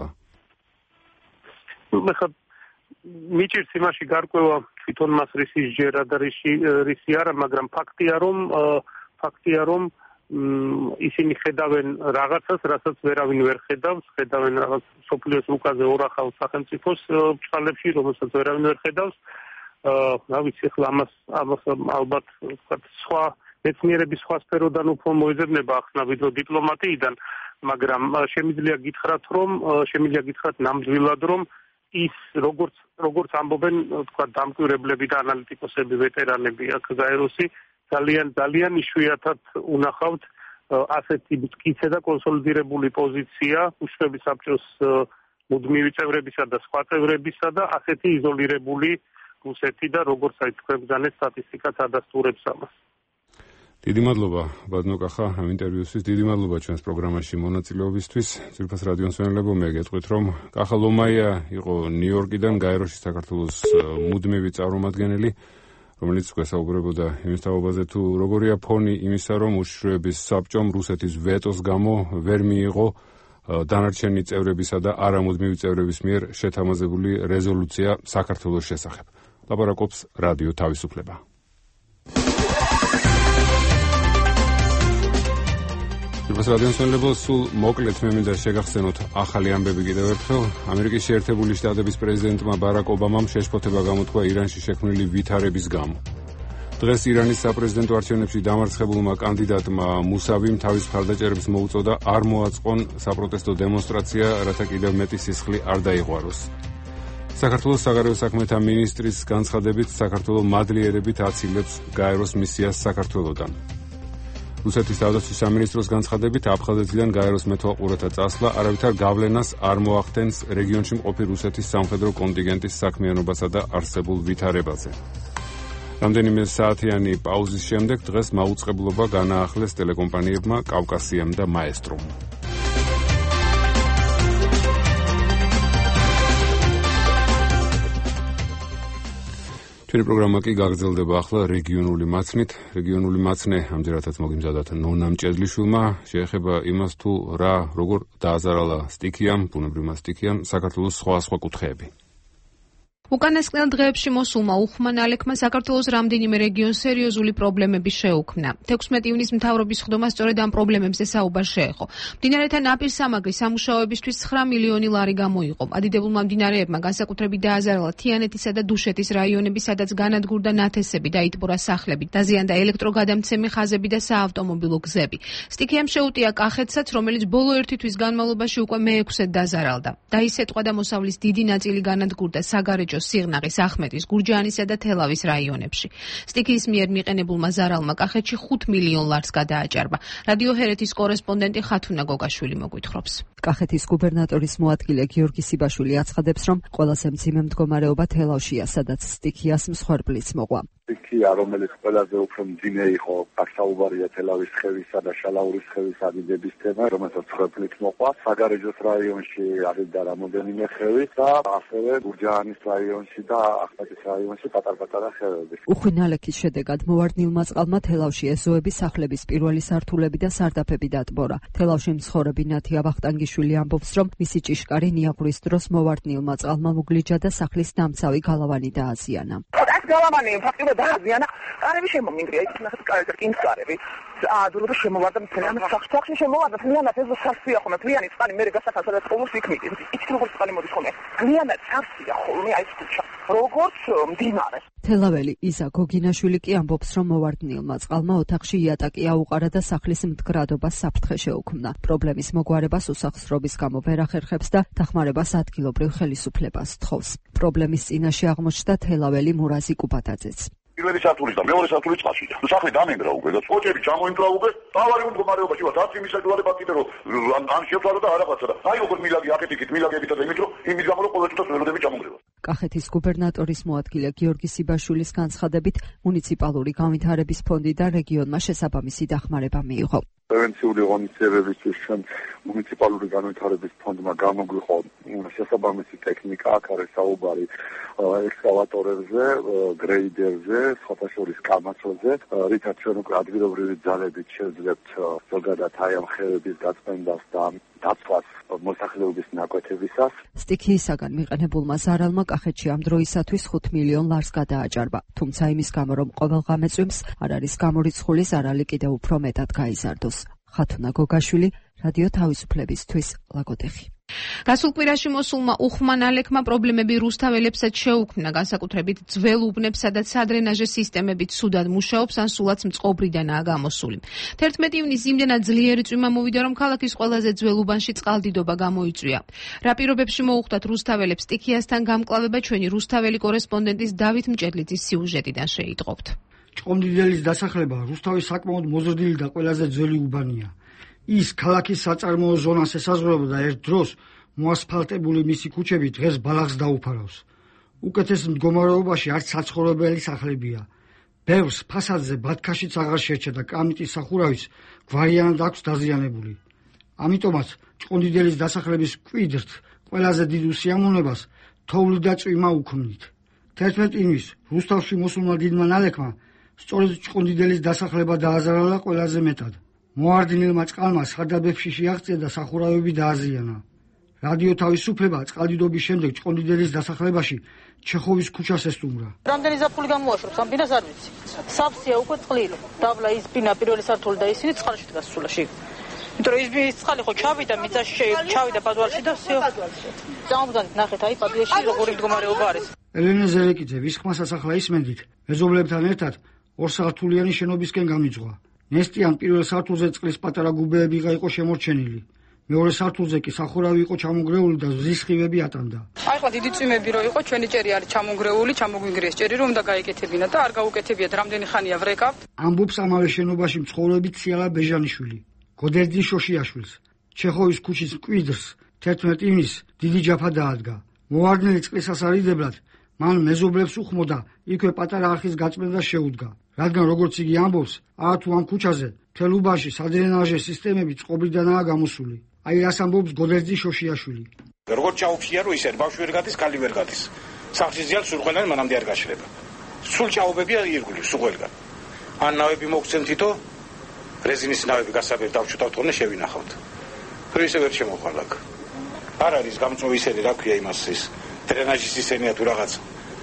მიჭირს იმაში გარკვევა თვითონ მას რისი სჯერა და რისი არა, მაგრამ ფაქტია, რომ ფაქტია, რომ ისინი ხედავენ რაღაცას, რასაც ვერავინ ვერ ხედავს, ხედავენ რაღაც სოფლიოს რუკაზე ორახალ სახელმწიფოს წყალებში, რომელსაც ვერავინ ვერ ხედავს. რა ვიცი, ახლა ამას ამას ალბათ ვთქვათ, სხვა მეცნიერების სხვა სფეროდან უფრო მოიძებნება ახსნა ვიდრე დიპლომატიიდან, მაგრამ შემიძლია გითხრათ, რომ შემიძლია გითხრათ ნამდვილად, რომ ის როგორც როგორც ამბობენ, ვთქვათ, დამკვირვებლები და ანალიტიკოსები, ვეტერანები აქ გაეროსი ძალიან ძალიან იშვიათად უნახავთ ასეთი მტკიცე და კონსოლიდირებული პოზიცია უშუალოდ საბჭოს მუდმივი წევრებისა და სხვა წევრებისა და ასეთი იზოლირებული რუსეთი და როგორც აი თქვენ ბრძანეთ სტატისტიკაც ადასტურებს ამას. დიდი მადლობა ბატონო კახა ამ ინტერვიუსთვის, დიდი მადლობა ჩვენს პროგრამაში მონაწილეობისთვის. ძვირფას რადიო მსმენელებო, მე გეტყვით, რომ კახა ლომაია იყო ნიუ-იორკიდან გაეროში საქართველოს მუდმივი წარმომადგენელი, რომელიც გვესაუბრებოდა იმის თაობაზე, თუ როგორია ფონი იმისა, რომ უშიშროების საბჭომ რუსეთის ვეტოს გამო ვერ მიიღო დანარჩენი წევრებისა და არამუდმივი წევრების მიერ შეთამაზებული რეზოლუცია საქართველოს შესახებ. ლაპარაკობს რადიო თავისუფლება. ძვირფას რადიო მსმენელებო, სულ მოკლედ მე მინდა შეგახსენოთ ახალი ამბები კიდევ ერთხელ. ამერიკის შეერთებული შტატების პრეზიდენტმა ბარაკ ობამამ შეშფოთება გამოთქვა ირანში შექმნილი ვითარების გამო. დღეს ირანის საპრეზიდენტო არჩევნებში დამარცხებულმა კანდიდატმა მუსავიმ თავის მხარდაჭერებს მოუწოდა არ მოაწყონ საპროტესტო დემონსტრაცია, რათა კიდევ მეტი სისხლი არ დაიღვაროს. საქართველოს საგარეო საქმეთა მინისტრის განცხადებით, საქართველო მადლიერებით აცილებს გაეროს მისიას საქართველოდან. რუსეთის თავდაცვის სამინისტროს განცხადებით, აფხაზეთიდან გაეროს მეთვალყურეთა წასვლა არავითარ გავლენას არ მოახდენს რეგიონში მყოფი რუსეთის სამხედრო კონტინგენტის საქმიანობასა და არსებულ ვითარებაზე. რამდენიმე საათიანი პაუზის შემდეგ დღეს მაუწყებლობა განაახლეს ტელეკომპანიებმა კავკასიამ და მაესტრომ. ჩვენი პროგრამა კი გაგრძელდება ახლა რეგიონული მაცნით. რეგიონული მაცნე ამჯერადაც მოგიმზადათ ნონა მჭედლიშვილმა, შეეხება იმას, თუ რა როგორ დააზარალა სტიქიამ, ბუნებრივმა სტიქიამ საქართველოს სხვა სხვა კუთხეები. უკანასკნელ დღეებში მოსულმა უხმან ალექმა საქართველოს რამდენიმე რეგიონს სერიოზული პრობლემები შეუქმნა. თექვსმეტი ივნის მთავრობის ხდომა სწორედ ამ პრობლემებზე საუბარს შეეხო. მდინარეთა ნაპირსამაგრი სამუშაოებისთვის ცხრა მილიონი ლარი გამოიყო. ადიდებულმა მდინარეებმა განსაკუთრებით დააზარალა თიანეთისა და დუშეთის რაიონები, სადაც განადგურდა ნათესები, დაიტბორა სახლები, დაზიანდა ელექტროგადამცემი ხაზები და საავტომობილო გზები. სტიქიამ შეუტია კახეთსაც, რომელიც ბოლო ერთი თვის განმავლობაში უკვე მეექვსედ დაზარალდა. დაისეტყვა და მოსავლის დიდი ნაწილი განადგურდა საგარეჯო სიღნაღის, ახმეტის, გურჯაანისა და თელავის რაიონებში. სტიქიის მიერ მიყენებულმა ზარალმა კახეთში ხუთ მილიონ ლარს გადააჭარბა. რადიო ჰერეთის კორესპონდენტი ხათუნა გოგაშვილი მოგვითხრობს. კახეთის გუბერნატორის მოადგილე გიორგი სიბაშვილი აცხადებს, რომ ყველაზე მძიმე მდგომარეობა თელავშია, სადაც სტიქიას მსხვერპლიც მოყვა. სტიქია, რომელიც ყველაზე უფრო მძიმე იყო, გასაუბარია თელავის ხევისა და შალაურის ხევის ადიდების თემა, რომელსაც მსხვერპლით მოყვა. საგარეჯოს რაიონში ადიდა რამოდენიმე ხევი და ასევე გურჯაანის რაიონში და ახმეტის რაიონში პატარ-პატარა ხევები. უხვინალექის შედეგად მოვარდნილმა წყალმა თელავში ეზოების სახლების პირველი სართულები და სარდაფები დატბორა. თელავში მცხოვრები ნათია ვახტანგიშვილი ამბობს, რომ მისი ჭიშკარი ნიაღურის დროს მოვარდნილმა წყალმა მოგლიჯა და სახლის დამცავი გალავანი დააზიანა. გალავანი ფაქტობრივად დააზიანა, კარები შემომინდრია, ის ნახეთ კარები, კინსკარები. აა დრო შემოვარდა მთლიანად სახში შემოვარდა მთლიანად ეს სახსია ხოლმე მთლიანი წყალი მე გასახა სადაც ყოველს იქნიდი. იქ როგორ წყალი მოდის ხოლმე. მთლიანად სახსია ხოლმე აი ეს ქუჩა. როგორც მდინარე. თელაველი იზა გოგინაშვილი კი ამბობს, რომ მოვარდნილმა წყალმა ოთახში იატაკი აუყარა და სახლის მდგრადობას საფრთხე შეუქმნა. პრობლემის მოგვარებას უსახსრობის გამო ვერ ახერხებს და დახმარებას ადგილობრივ ხელისუფლებას თხოვს. პრობლემის წინაშე აღმოჩნდა თელაველი მურაზი კუბატაძეც. პირველი სართულის და მეორე სართულის წყალშია. სახლი დამენგრა უკვე და სკოჭები ჩამოინგრა უკვე. ავარი მდგომარეობაში ვარ. დაცი მისაჯულება კიდე რომ ან შევწვალო და არაფერს და აი როგორ მილაგი აკეთიკით მილაგებით და იმით რომ იმის გამო რომ ყოველ წუთას ველოდები ჩამონგრევა. კახეთის გუბერნატორის მოადგილე გიორგი სიბაშვილის განცხადებით, მუნიციპალური განვითარების ფონდი და რეგიონმა შესაბამისი დახმარება მიიღო. პრევენციული ღონისძიებებისთვის ჩვენ მუნიციპალური განვითარების ფონდმა გამოგვიყო შესაბამისი ტექნიკა, აქ არის საუბარი ექსკავატორებზე, გრეიდერზე, სხვათა შორის კამაცოზე, რითაც ჩვენ უკვე ადგილობრივი ძალებით შევძლებთ ზოგადად აი ამ ხევების გაწმენდას და დაცვას მოსახლეობის ნაკვეთებისას. სტიქიისაგან მიყენებულმა ზარალმა კახეთში ამ დროისათვის ხუთ მილიონ ლარს გადააჭარბა, თუმცა იმის გამო, რომ ყოველღამე წვიმს, არ არის გამორიცხული ზარალი კიდევ უფრო მეტად გაიზარდოს. ხათუნა გოგაშვილი, რადიო თავისუფლებისთვის, ლაგოდეხი. გასულ კვირაში მოსულმა უხმან ალექმა პრობლემები რუსთაველებსაც შეუქმნა, განსაკუთრებით ძველ უბნებს, სადაც სადრენაჟე სისტემები ცუდად მუშაობს, ან სულაც მწყობრიდანაა გამოსული. თერთმეტი ივნის იმდენად ძლიერი წვიმა მოვიდა, რომ ქალაქის ყველაზე ძველ უბანში წყალდიდობა გამოიწვია. რა პირობებში მოუხდათ რუსთაველებს სტიქიასთან გამკლავება, ჩვენი რუსთაველი კორესპონდენტის დავით მჭედლიძის სიუჟეტიდან შეიტყობთ. ჭყონდიდელის დასახლება რუსთავის საკმაოდ მოზრდილი და ყველაზე ძველი უბანია. ის ქალაქის საწარმოო ზონას ესაზღვრება და ერთ დროს მოასფალტებული მისი ქუჩები დღეს ბალახს დაუფარავს. უკეთეს მდგომარეობაში არც საცხოვრებელი სახლებია. ბევრს ფასადზე ბათქაშიც აღარ შეერჩა და კამიტის სახურავიც გვარიანად აქვს დაზიანებული. ამიტომაც ჭყონდიდელის დასახლების მკვიდრთ ყველაზე დიდ უსიამოვნებას თოვლი და წვიმა უქმნით. თერთმეტი ივნის რუსთავში მოსულმა დიდმა ნალექმა სწორედ ჭყონდიდელის დასახლება დააზარალა ყველაზე მეტად. მოარდინილმა წყალმა სარდაბებში შეაღწია და სახურავები დააზიანა. რადიო თავისუფლება წყალდიდობის შემდეგ ჭყონდიდელის დასახლებაში ჩეხოვის ქუჩას ესტუმრა. რამდენი ზაფხული გამოაშრობს ამ ბინას არ ვიცი. სავსეა უკვე წყლილი. დაბლა ის ბინა პირველი სართული და ისინი წყალში დგას სულაში. იმიტომ რომ ის ბინის წყალი ხო ჩავიდა მიწაში, ჩავიდა პადვალში და всё. წამობდანით ნახეთ აი პადლეში როგორი მდგომარეობა არის. ელენე ზელეკიძე ვისხმა სასახლა ისმენდით მეზობლებთან ერთად ორსართულიანი შენობისკენ გამიძღვა. ნესტიან პირველ სართულზე წყლის პატარა გუბეები იყო შემორჩენილი. მეორე სართულზე კი სახურავი იყო ჩამონგრეული და ზის სხივები ატანდა. აი ხო დიდი წვიმები რო იყო, ჩვენი ჭერი არის ჩამონგრეული, ჩამოგვინგრიეს ჭერი რომ უნდა გაეკეთებინა და არ გაუკეთებიათ, რამდენი ხანია ვრეკავთ. ამბობს ამავე შენობაში მცხოვრები ციალა ბეჟანიშვილი. გოდერძი შოშიაშვილს ჩეხოვის ქუჩის მკვიდრს თერთმეტი ივნის დიდი ჯაფა დაადგა. მოვარდნილი წყლის ასარიდებლად მან მეზობლებს უხმოდა იქვე პატარა არხის გაწმენდას შეუდგა. რადგან როგორც იგი ამბობს, აათუ ამ ქუჩაზე მთელ უბანში სადრენაჟე სისტემები წყობრიდანაა გამოსული. აი რას ამბობს გოდერძი შოშიაშვილი. როგორც ჩაუფშია რომ ისე ბავშვი ვერ გადის, კალი ვერ გადის. სახლის ძიალს სულ ყველანი მანამდე არ გაშლება. სულ ჭაობებია ირგვლივ სულ ყველგან. ან ნავები მოგცემ თითო რეზინის ნავები გასაბერ დავჩუტავთ ხოლმე შევინახავთ. თუ ისე ვერ შემოხვალ აქ. არ არის გამწვევი ისეთი რა ქვია იმას ის დრენაჟის ისენია თუ რაღაც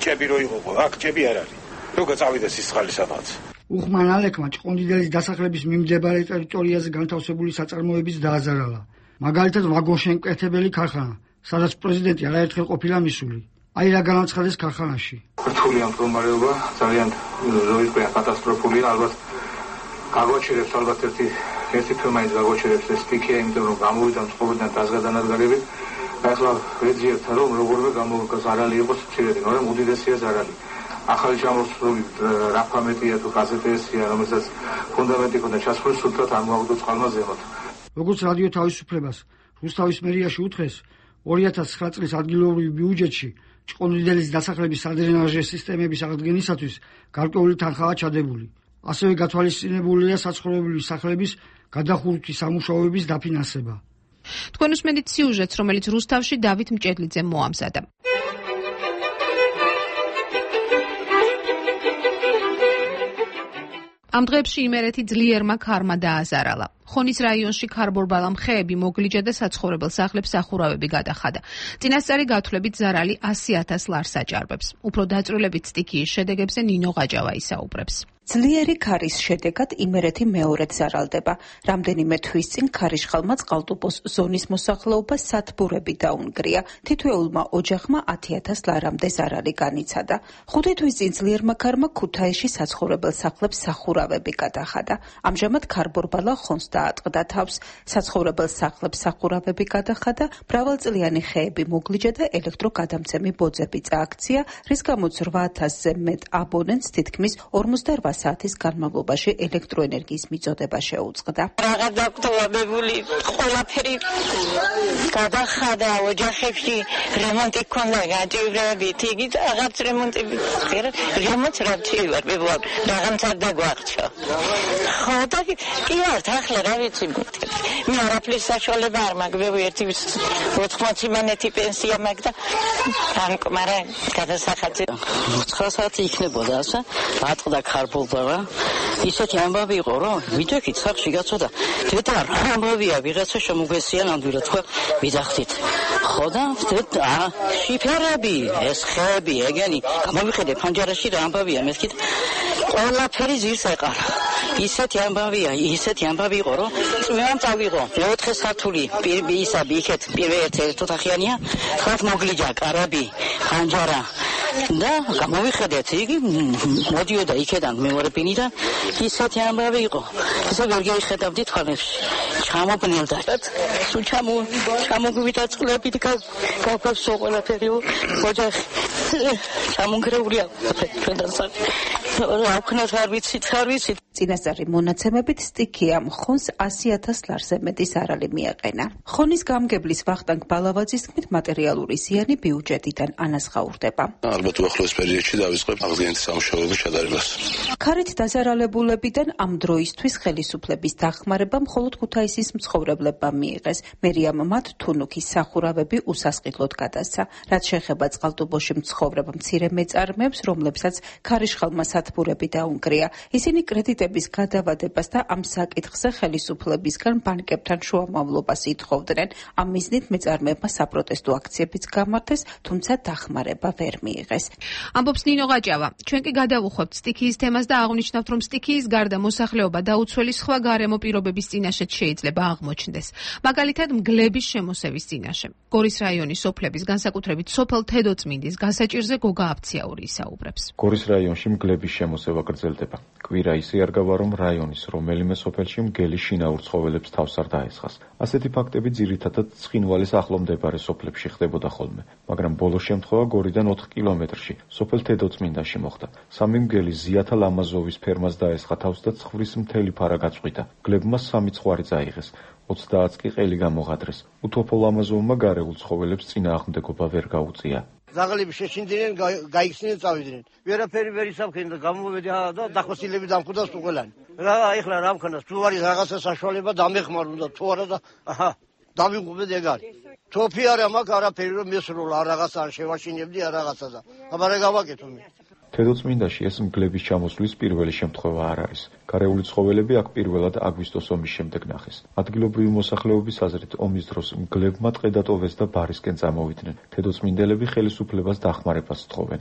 ჭები რო იყო, აქ ჭები არ არის. როგორ წავიდა სისხალი სადღაც. უხმან ალექმა ჭყონდიდელის დასახლების მიმდებარე ტერიტორიაზე განთავსებული საწარმოებიც დააზარალა. მაგალითად, ვაგონშემკეთებელი ქარხანა, სადაც პრეზიდენტი არაერთხელ ყოფილა მისული. აი რა განაცხადეს ქარხანაში. რთული ამ მდგომარეობა ძალიან ზოგადად კატასტროფულია, ალბათ გაგვაჩერებს ალბათ ერთი ერთი თემაიც გაგვაჩერებს ეს სტიქია, იმიტომ რომ გამოვიდა მწყობრიდან დაზგადანადგარები. ახლა ვეძიებთ რომ როგორია გამოვიდა ზარალი იყოს მცირედი, მაგრამ უდიდესია ზარალი. ახალი ჩამოსული რაფამეტია თუ გაზეთესია, რომელსაც ფუნდამენტი ქონდა ჩასხული, სულთად არ მოაგვდო წყალმა ზემოთ. როგორც რადიო თავისუფლებას რუსთავის მერიაში უთხრეს, ორი ათას ცხრა წლის ადგილობრივ ბიუჯეტში ჭყონდიდელის დასახლების სადრენაჟე სისტემების აღდგენისათვის გარკვეული თანხაა ჩადებული. ასევე გათვალისწინებულია საცხოვრებელი სახლების გადახურვის სამუშაოების დაფინანსება. თქვენ უსმენთ სიუჟეტს, რომელიც რუსთავში დავით მჭედლიძემ მოამზადა. ამ დღეებში იმერეთი ძლიერმა ქარმა დააზარალა. ხონის რაიონში ქარბორბალა მხეები მოგლიჯა და საცხოვრებელ სახლებს სახურავები გადახადა. წინასწარი გათვლებით ზარალი ასი ათას ლარს აჭარბებს. უფრო დაწვრილებით სტიქიის შედეგებზე ნინო ღაჯავა ისაუბრებს. ძლიერი ქარის შედეგად იმერეთი მეორედ ზარალდება. რამდენიმე თვის წინ ქარიშხალმა წყალტუბოს ზონის მოსახლეობა სათბურები დაუნგრია. თითოეულმა ოჯახმა ათი ათას ლარამდე ზარალი განიცადა. ხუთი თვის წინ ძლიერმა ქარმა ქუთაისში საცხოვრებელ სახლებს სახურავები გადახადა. ამჟამად ქარბორბალა ხონს დაატყდა თავს. საცხოვრებელ სახლებს სახურავები გადახადა, მრავალწლიანი ხეები მოგლიჯა და ელექტროგადამცემი ბოძები წააქცია, რის გამოც რვა ათასზე მეტ აბონენტს თითქმის ორმოცდარვა საათის განმავლობაში ელექტროენერგიის მიწოდება შეუწყდა. რაღაც დაკვდავებული ყველაფერი გადახადა ოჯახებში, რემონტი ქონდა გაჭირვებით, იგი რაღაც რემონტი რემონტს რა შეიძლება ვიბლავ, რაღაც არ დაგვახრჩა. ხო და კი ვართ ახლა რა ვიცი, მე არაფრის საშუალება არ მაქვს, ერთი ოთხმოცი მანეთი პენსია მაქვს და თანკმარა გადასახადზე ცხრა საათი იქნებოდა ასე, ატყდა ქარბო ისეთი ამბავი იყო, რომ ვიდექით სახში გაწოდა. დედა ამბავია, ვიღაცა შემოგვესია ნამდვილად ხო ვიძახდით. ხო და შიფერები, ეს ხეები, ეგენი, გამოვიხედე ფანჯარაში რა ამბავია, მეთქით. ყველაფერი ძირს ეყარა. ისეთი ამბავია, ისეთი ამბავი იყო, რომ წვიმამ წავიღო. მეოთხე სართული, ისა ბიქეთ, პირველ ერთ ოთახიანია, ხალხ მოგლიჯა, კარაბი, ფანჯარა. და გამოვიხედეთ, იგი მოდიოდა იქედან მეორე ბინიდან, ისეთი ამბავი იყო. ესე ვერ გაიხედავდი თვალებში. ჩამოგნელდა. სულ ჩამო ჩამოგვიდა წყლებით გავგავსო ყველაფერი ოჯახი. ჩამონგრეულია ფედერალ აუქნათ არ ვიცით, არ ვიცით. წინასწარი მონაცემებით სტიქიამ ხონს ასი ათას ლარზე მეტი ზარალი მიაყენა. ხონის გამგებლის ვახტანგ ბალავაძის თქმით, მატერიალური ზიანი ბიუჯეტიდან ანაზღაურდება. ალბათ უახლოეს პერიოდში დავიწყებ აღდგენითი სამუშაოების ჩატარებას. ქარით დაზარალებულებიდან ამ დროისთვის ხელისუფლების დახმარება მხოლოდ ქუთაისის მცხოვრებლებმა მიიღეს. მერიამ მათ თუნუქის სახურავები უსასყიდლოდ გადასცა. რაც შეეხება წყალტუბოში მცხოვრებ მცირე მეწარმეებს, რომლებსაც ქარიშხალმა სათბურები დაუნგრია, ისინი კრედიტების გადავადებას და ამ საკითხზე ხელისუფლებისგან ბანკებთან შუამავლობას ითხოვდნენ. ამ მიზნით მეწარმეებმა საპროტესტო აქციებიც გამართეს, თუმცა დახმარება ვერ მიიღეს. ამბობს ნინო ღაჯავა. ჩვენ კი გადავუხვებთ სტიქიის თემას და აღნიშნავთ, რომ სტიქიის გარდა მოსახლეობა დაუცველი სხვა გარემო პირობების წინაშეც შეიძლება აღმოჩნდეს. მაგალითად, მგლების შემოსევის წინაშე. გორის რაიონის სოფლების, განსაკუთრებით სოფელ თედოწმინდის გასაჭირზე გოგა აფციაური ისაუბრებს. გორის რაიონში მგლების შემოსევა გრძელდება. კვირა ისე არ გავა, რომ რაიონის რომელიმე სოფელში მგელი შინაურ ცხოველებს თავს არ დაესხას. ასეთი ფაქტები ძირითადად ცხინვალის ახლო მდებარე სოფლებში ხდებოდა ხოლმე, მაგრამ ბოლო შემთხვევა გორიდან ოთხ კილომეტრში, სოფელ თედოწმინდაში მოხდა. სამი მგელი ზიათა ლამაზოვის ფერმას დაესხა თავს და ცხვრის მთელი ფარა გაწყვიტა. მგლებმა სამი ცხვარი წაიღეს. ოცდაათს კი ყელი გამოღადრეს. უთოფო ლამაზოვმა გარეულ ცხოველებს წინააღმდეგობა ვერ გაუწია. ზაღლები შეშინდნენ, გაიქცნენ, წავიდნენ. ვერაფერი ვერ ისამხენ და გამოვედი და დახოსილები დამხვდა სულ ყველანი. რა ეხლა რა მქონდა, თუ არის რაღაცა საშუალება დამეხმარუნდა, თუ არა და აჰა, დავიღუპე ეგარი. თოფი არა მაქვს, არაფერი რომ მესროლა, არ რაღაცა არ შევაშინებდი, არ რაღაცა და აბა რა გავაკეთო მე. თედოწმინდაში ეს მგლების ჩამოსვლის პირველი შემთხვევა არ არის. გარეული ცხოველები აქ პირველად აგვისტოს ომის შემდეგ ნახეს. ადგილობრივი მოსახლეობის აზრით, ომის დროს მგლებმა ტყე დატოვეს და ბარისკენ წამოვიდნენ. თედოწმინდელები ხელისუფლებას დახმარებას სთხოვენ.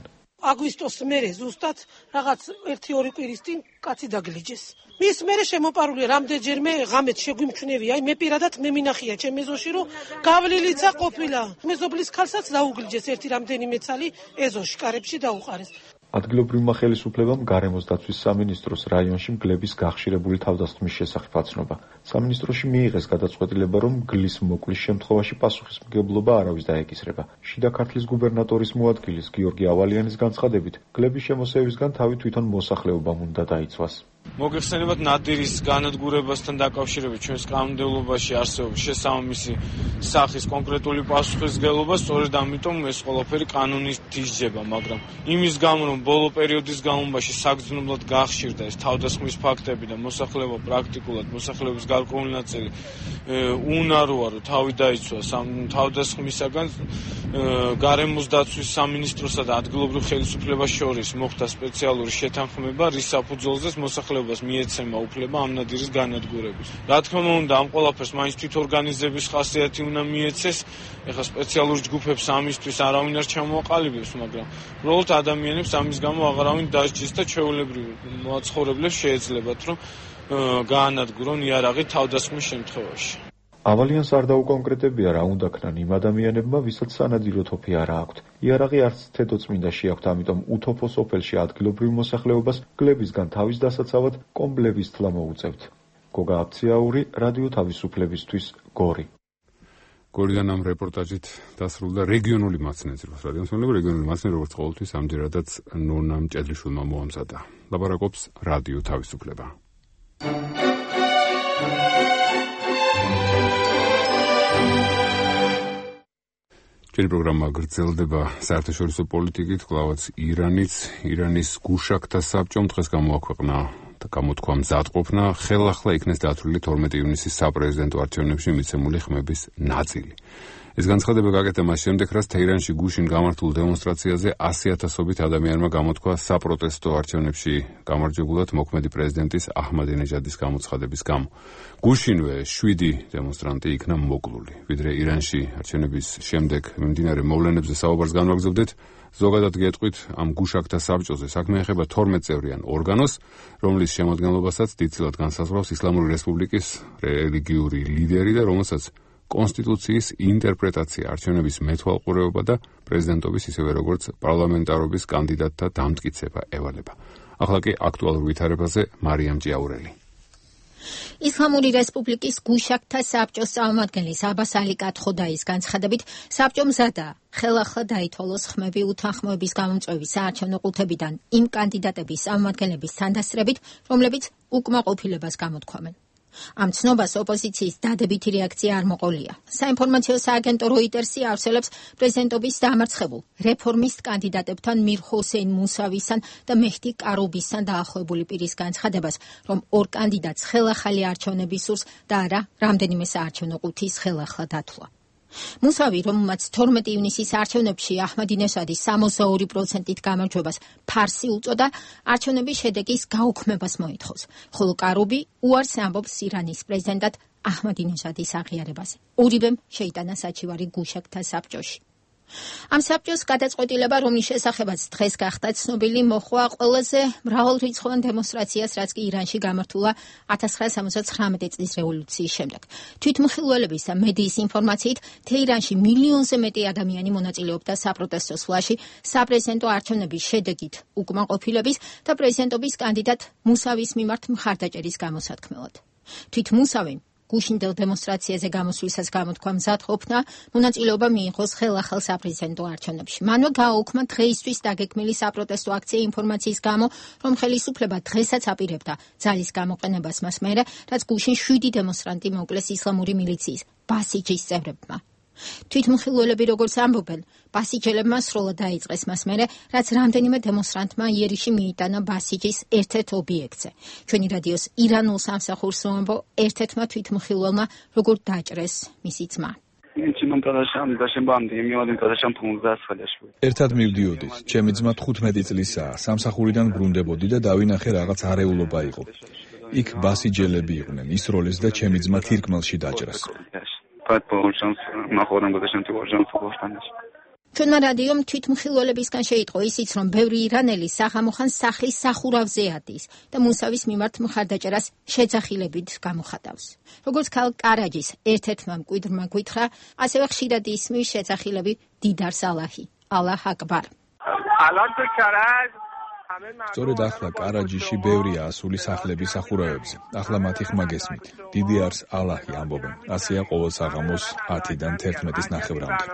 აგვისტოს მერე ზუსტად რაღაც ერთი ორი კვირის წინ კაცი დაგლიჯეს. მის მერე შემოპარულია რამდენჯერმე ღამეთ შეგვიმჩნევია, აი მე პირადად მე მინახია ჩემ ეზოში რომ გავლილიცა ყოფილა. მეზობლის ქალსაც დაუგლიჯეს ერთი რამდენიმე ცალი ეზოში კარებში დაუყარეს. ადგილობრივმა ხელისუფლებამ გარემოს დაცვის სამინისტროს რაიონში მგლების გახშირებული თავდასხმის შესახებ აცნობა. სამინისტროში მიიღეს გადაწყვეტილება, რომ მგლის მოკლის შემთხვევაში პასუხისმგებლობა არავის დაეკისრება. შიდა ქართლის გუბერნატორის მოადგილის გიორგი ავალიანის განცხადებით, მგლების შემოსევისგან თავი თვითონ მოსახლეობამ უნდა დაიცვას. მოგეხსენებათ ნადირის განადგურებასთან დაკავშირებით ჩვენს კანონმდებლობაში არსებობს შესაბამისი სახის კონკრეტული პასუხისმგებლობა, სწორედ ამიტომ ეს ყველაფერი კანონით ისჯება, მაგრამ იმის გამო რომ ბოლო პერიოდის განმავლობაში საგრძნობლად გახშირდა ეს თავდასხმის ფაქტები და მოსახლეობა პრაქტიკულად მოსახლეობის გარკვეული ნაწილი უნაროა რომ თავი დაიცვას ამ თავდასხმისაგან გარემოს დაცვის სამინისტროსა და ადგილობრივ ხელისუფლებას შორის მოხდა სპეციალური შეთანხმება, რის საფუძველზეც მოსახლეობას მიეცემა უფლება ამ ნადირის განადგურების. რა თქმა უნდა, ამ ყველაფერს მაინც თვითორგანიზების ხასიათი უნდა მიეცეს. ეხლა სპეციალურ ჯგუფებს ამისთვის არავინ არ ჩამოაყალიბებს, მაგრამ უბრალოდ ადამიანებს ამის გამო აღარავინ დასჯის და ჩვეულებრივ მაცხოვრებლებს შეეძლებათ, რომ გაანადგურონ იარაღი თავდასხმის შემთხვევაში. ავალიანს არ დაუკონკრეტებია რა უნდა ქნან იმ ადამიანებმა, ვისაც სანადირო თოფი არა აქვთ. იარაღი არც თედოწმინდაში აქვთ, ამიტომ უთოფო სოფელში ადგილობრივ მოსახლეობას მგლებისგან თავის დასაცავად კომბლების თლა მოუწევთ. გოგა აფციაური, რადიო თავისუფლებისთვის, გორი. გორიდან ამ რეპორტაჟით დასრულდა რეგიონული მაცნეცი, რადიოს მოლები რეგიონული მაცნე როგორც ყოველთვის ამჯერადაც ნონა მჭედრიშვილმა მოამზადა. ლაპარაკობს რადიო თავისუფლება. ჩვენი პროგრამა გრძელდება საერთაშორისო პოლიტიკით, კვლავაც ირანიც, ირანის გუშაქთა საბჭომ დღეს გამოაქვეყნა და გამოთქვა მზადყოფნა, ხელახლა იქნეს დათვლილი თორმეტი ივნისის საპრეზიდენტო არჩევნებში მიცემული ხმების ნაწილი. ეს განცხადება გაკეთა მას შემდეგ, რაც თეირანში გუშინ გამართულ დემონსტრაციაზე ასი ათასობით ადამიანმა გამოთქვა საპროტესტო არჩევნებში გამარჯვებულად მოქმედი პრეზიდენტის აჰმადინეჟადის გამოცხადების გამო. გუშინვე შვიდი დემონსტრანტი იქნა მოკლული. ვიდრე ირანში არჩევნების შემდეგ მიმდინარე მოვლენებზე საუბარს განვაგრძობდეთ, ზოგადად გეტყვით, ამ გუშაქთა საბჭოზე საქმე ეხება თორმეტ წევრიან ორგანოს, რომლის შემადგენლობასაც დიდწილად განსაზღვრავს ისლამური რესპუბლიკის რელიგიური ლიდერი და რომელსაც კონსტიტუციის ინტერპრეტაცია, არჩევნების მეთვალყურეობა და პრეზიდენტობის ისევე როგორც პარლამენტარობის კანდიდატთა დამტკიცება ევალება. ახლა კი აქტუალურ ვითარებაზე მარიამ ჭიაურელი. ისლამური რესპუბლიკის გუშაქთა საბჭოს წარმომადგენლის აბას ალი კათხოდაის განცხადებით, საბჭო მზადაა ხელახლა დაითვალოს ხმები უთანხმოების გამომწვევის საარჩევნო ყუთებიდან იმ კანდიდატების წარმომადგენლების თანდასწრებით, რომლებიც უკმაყოფილებას გამოთქვამენ. ამ ცნობას ოპოზიციის დადებითი რეაქცია არ მოყოლია. საინფორმაციო სააგენტო როიტერსი ავრცელებს პრეზიდენტობის დამარცხებულ რეფორმისტ კანდიდატებთან მիր ჰოსეინ მუსავისთან და მეჰდი კარუბისთან დაახლოებული პირის განცხადებას, რომ ორ კანდიდატს ხელახალი არჩევნები სურს და არა რამდენიმე საარჩევნო ყუთის ხელახლა დათვლა. მუსავი, რომელმაც თორმეტი ივნისის არჩევნებში აჰმადინეჟადის სამოცდა ორი პროცენტით გამარჯვებას ფარსი უწოდა, არჩევნების შედეგის გაუქმებას მოითხოვს, ხოლო კარუბი უარს ამბობს ირანის პრეზიდენტად აჰმადინეჟადის აღიარებაზე. ორივემ შეიტანა საჩივარი გუშაქთა საბჭოში. ამ საბჭოს გადაწყვეტილება, რომლის შესახებაც დღეს გახდა ცნობილი, მოჰყვა ყველაზე მრავალრიცხოვან დემონსტრაციას, რაც კი ირანში გამართულა ათას ცხრაასა სამოცდათხრამეტი წლის რევოლუციის შემდეგ. თვითმხილველების და მედიის ინფორმაციით, თეირანში მილიონზე მეტი ადამიანი მონაწილეობდა საპროტესტო სვლაში საპრეზიდენტო არჩევნების შედეგით უკმაყოფილების და პრეზიდენტობის კანდიდატ მუსავის მიმართ მხარდაჭერის გამოსათქმელად. თვით მუსავიმ გუშინდელ დემონსტრაციაზე გამოსვლისას გამოთქვა მზადყოფნა, მონაწილეობა მიიღოს ხელახალ საპრეზიდენტო არჩევნებში. მანვე გააუქმა დღეისთვის დაგეგმილი საპროტესტო აქცია ინფორმაციის გამო, რომ ხელისუფლება დღესაც აპირებდა ძალის გამოყენებას მას მერე, რაც გუშინ შვიდი დემონსტრანტი მოკლეს ისლამური მილიციის ბასიჯის წევრებმა. თვითმხილველები როგორც ამბობენ, ბასიჯელებმა სრულად დაიწყეს მას მერე, რაც რამდენიმე დემონსტრანტმა იერიში მიიტანა ბასიჯის ერთ-ერთ ობიექტზე. ჩვენი რადიოს ირანულ სამსახურს ვამბო, ერთ-ერთმა თვითმხილველმა როგორ დაჭრეს მისი ძმა. ერთად მივდიოდით, ჩემი ძმა თხუთმეტი წლისაა, სამსახურიდან ბრუნდებოდი და დავინახე რაღაც არეულობა იყო. იქ ბასიჯელები იყვნენ, ისროლეს და ჩემი ძმა თირკმელში დაჭრეს. ჩვენმა რადიომ თვითმხილველებისგან შეიტყო ისიც, რომ ბევრი ირანელი საღამოხან სახლის სახურავზე ადის და მუსავის მიმართ მხარდაჭერას შეძახილებით გამოხატავს. როგორც ქალ კარაჯის ერთ-ერთმა მკვიდრმა გვითხრა, ასევე ხშირად ისმის შეძახილები დიდარს ალაჰი, ალაჰ აკბარ. სწორედ ახლა კარაჯიში ბევრია ასული სახლების სახურავებზე. ახლა მათი ხმა გესმით. დიდი არს ალაჰი ამბობენ. ასეა ყოველ საღამოს ათიდან თერთმეტის ნახევრამდე.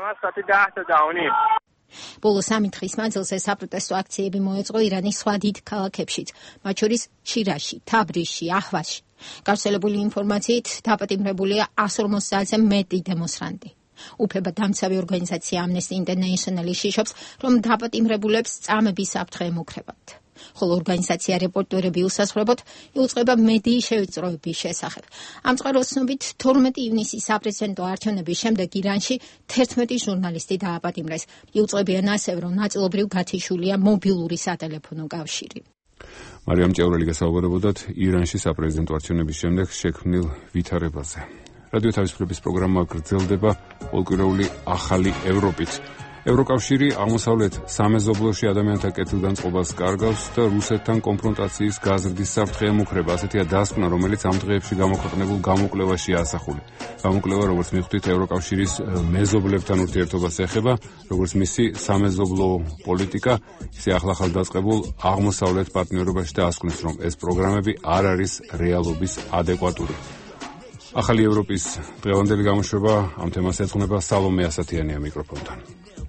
ბოლო სამი დღის მანძილზე საპროტესტო აქციები მოეწყო ირანის სხვა დიდ ქალაქებშიც, მათ შორის შირაში, თაბრიზში, აჰვაზში. გავრცელებული ინფორმაციით დაპატიმრებულია ას ორმოცდაათზე მეტი დემონსტრანტი. უფლება დამცავი ორგანიზაცია Amnesty International იშიშობს, რომ დაპატიმრებულებს წამების საფრთხე ემუქრებათ. ხოლო ორგანიზაცია რეპორტერები უსასრულოდ იუწყება მედიის შევიწროების შესახებ. ამ წყაროს ცნობით თორმეტი ივნისის საპრეზიდენტო არჩევნების შემდეგ ირანში თერთმეტი ჟურნალისტი დააპატიმრეს. იუწყებიან ასევე, რომ ნაწილობრივ გათიშულია მობილური სატელეფონო კავშირი. მარიამ ჭევრელი გასაუბრებოდათ ირანში საპრეზიდენტო არჩევნების შემდეგ შექმნილ ვითარებაზე. რადიო თავისუფლების პროგრამა გრძელდება პოლკირეული ახალი ევროპით. ევროკავშირი აღმოსავლეთ სამეზობლოში ადამიანთა კეთილგანწყობას კარგავს და რუსეთთან კონფრონტაციის გაზრდის საფრთხე ემუქრება. ასეთია დასკვნა, რომელიც ამ დღეებში გამოქვეყნებულ გამოკვლევაშია ასახული. გამოკვლევა, როგორც მიხვდით, ევროკავშირის მეზობლებთან ურთიერთობას ეხება, როგორც მისი სამეზობლო პოლიტიკა, ისე ახლახან დაწყებულ აღმოსავლეთ პარტნიორობაში და ასკვნის, რომ ეს პროგრამები არ არის რეალობის ადეკვატური. ახალი ევროპის დღევანდელი გამოშვება ამ თემას ეძღვნება სალომე ასათიანია მიკროფონთან.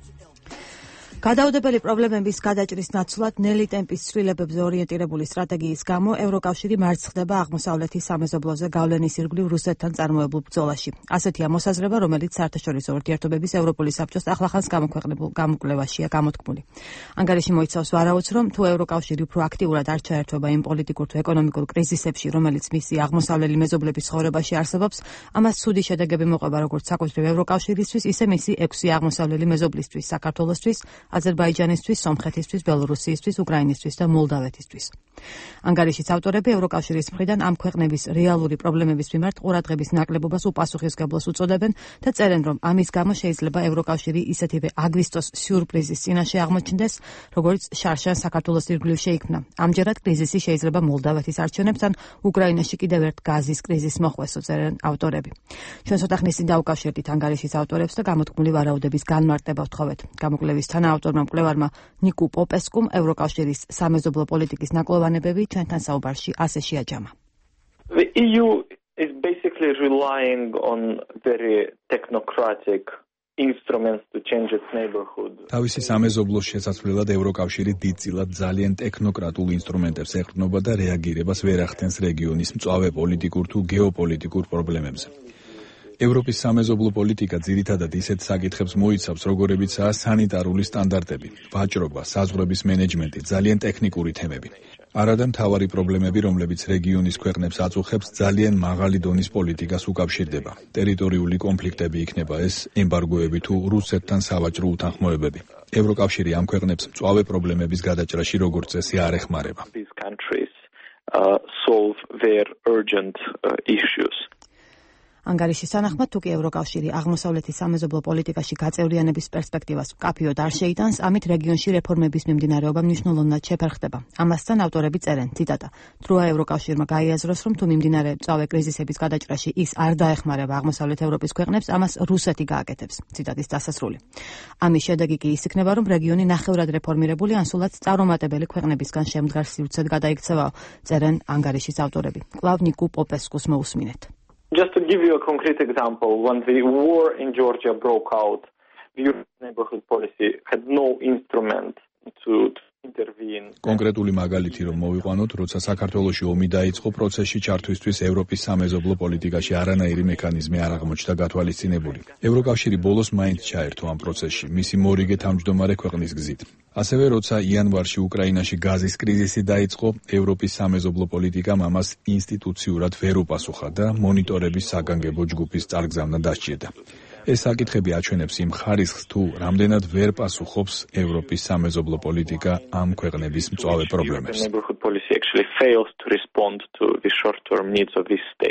გადაუდებელი პრობლემების გადაჭრის ნაცვლად ნელი ტემპის ცვლილებებზე ორიენტირებული სტრატეგიის გამო ევროკავშირი მარცხდება აღმოსავლეთის სამეზობლოზე გავლენის ირგვლივ რუსეთთან წარმოებულ ბრძოლაში. ასეთია მოსაზრება, რომელიც საერთაშორისო ურთიერთობების ევროპული საბჭოს ახლახანს გამოქვეყნებულ გამოკვლევაშია გამოთქმული. ანგარიში მოიცავს ვარაუდს, რომ თუ ევროკავშირი უფრო აქტიურად არ ჩაერთვება იმ პოლიტიკურ თუ ეკონომიკურ კრიზისებში, რომელიც მისი აღმოსავლელი მეზობლების ცხოვრებაში არსებობს, ამას ცუდი შედეგები მოყვება როგორც საკუთრივ ევროკავშირისთვის, ისე მისი ექვსი აღმოსავლელი მეზობლისთვის, საქართველოსთვის, აზერბაიჯანისთვის, სომხეთისთვის, ბელორუსიისთვის, უკრაინისთვის და მოლდავეთისთვის. ანგარიშის ავტორები ევროკავშირის მხრიდან ამ ქვეყნების რეალური პრობლემების მიმართ ყურადღების ნაკლებობას უპასუხისმგებლოს უწოდებენ და წერენ, რომ ამის გამო შეიძლება ევროკავშირი ისეთივე აგვისტოს სიურპრიზის წინაშე აღმოჩნდეს, როგორც შარშან საქართველოს ირგვლივ შეიქმნა. ამჯერად კრიზისი შეიძლება მოლდავეთის არჩევნებს ან უკრაინაში კიდევ ერთ გაზის კრიზისს მოხვესო, წერენ ავტორები. ჩვენ ცოტა ხნის წინ დავუკავშირდით ანგარიშის ავტორებს და გამოთქმული ვარაუდების განმარტება ვთხოვეთ. გამოკვლევის თანაავტორმა მკვლევარმა ნიკუ პოპესკუმ ევროკავშირის სამეზობლო პოლიტიკის ნაკლებობები ჩვენთან საუბარში ასე შეაჯამა. The E U is basically relying on very technocratic instruments to change its neighborhood. თავისი სამეზობლოს შესაძლებლად ევროკავშირი დიდწილად ძალიან ტექნოკრატულ ინსტრუმენტებს ეყრდნობა და რეაგირებას ვერ ახდენს რეგიონის მწვავე პოლიტიკურ თუ გეოპოლიტიკურ პრობლემებზე. ევროპის სამეზობლო პოლიტიკა ძირითადად ისეთ საკითხებს მოიცავს, როგორებიცაა სანიტარული სტანდარტები, ვაჭრობა, საზღვრების მენეჯმენტი, ძალიან ტექნიკური თემები. არადა მთავარი პრობლემები, რომლებიც რეგიონის ქვეყნებს აწუხებს, ძალიან მაღალი დონის პოლიტიკას უკავშირდება. ტერიტორიული კონფლიქტები იქნება ეს, ემბარგოები თუ რუსეთთან სავაჭრო უთანხმოებები. ევროკავშირი ამ ქვეყნებს მწვავე პრობლემების გადაჭრაში როგორც წესი არ ეხმარება. These countries uh, solve their urgent uh, issues. ანგარიშის თანახმად, თუ კი ევროკავშირი აღმოსავლეთის სამეზობლო პოლიტიკაში გაწევრიანების პერსპექტივას მკაფიოდ არ შეიტანს, ამით რეგიონში რეფორმების მიმდინარეობა მნიშვნელოვნად შეფერხდება. ამასთან ავტორები წერენ, ციტატა: დროა ევროკავშირმა გაიაზროს, რომ თუ მიმდინარე მწვავე კრიზისების გადაჭრაში ის არ დაეხმარება აღმოსავლეთ ევროპის ქვეყნებს, ამას რუსეთი გააკეთებს. ციტატის დასასრული. ამის შედეგი კი ის იქნება, რომ რეგიონი ნახევრად რეფორმირებული ან სულაც წარუმატებელი ქვეყნებისგან შემდგარ სივრცედ გადაიქცევაო, წერენ ანგარიშის ავტორები. კვლავ ნიკუ პოპესკუს მოусმინეთ. Just to give you a concrete example, when the war in Georgia broke out, the European neighborhood policy had no instrument to, to intervene. კონკრეტული მაგალითი რომ მოვიყვანოთ, როცა საქართველოში ომი დაიწყო, პროცესში ჩართვისთვის ევროპის სამეზობლო პოლიტიკაში არანაირი მექანიზმი არ აღმოჩნდა გათვალისწინებული. ევროკავშირი ბოლოს მაინც ჩაერთო ამ პროცესში, მისი მორიგე თავმჯდომარე ქვეყნის გზით. ასევე როცა იანვარში უკრაინაში გაზის კრიზისი დაიწყო, ევროპის სამეზობლო პოლიტიკამ ამას ინსტიტუციურად ვერ უპასუხა და მონიტორების საგანგებო ჯგუფის წარგზავნა დასჭირდა. ეს საკითხები აჩვენებს იმ ხარისხს, თუ რამდენად ვერ პასუხობს ევროპის სამეზობლო პოლიტიკა ამ ქვეყნების მწვავე პრობლემებს.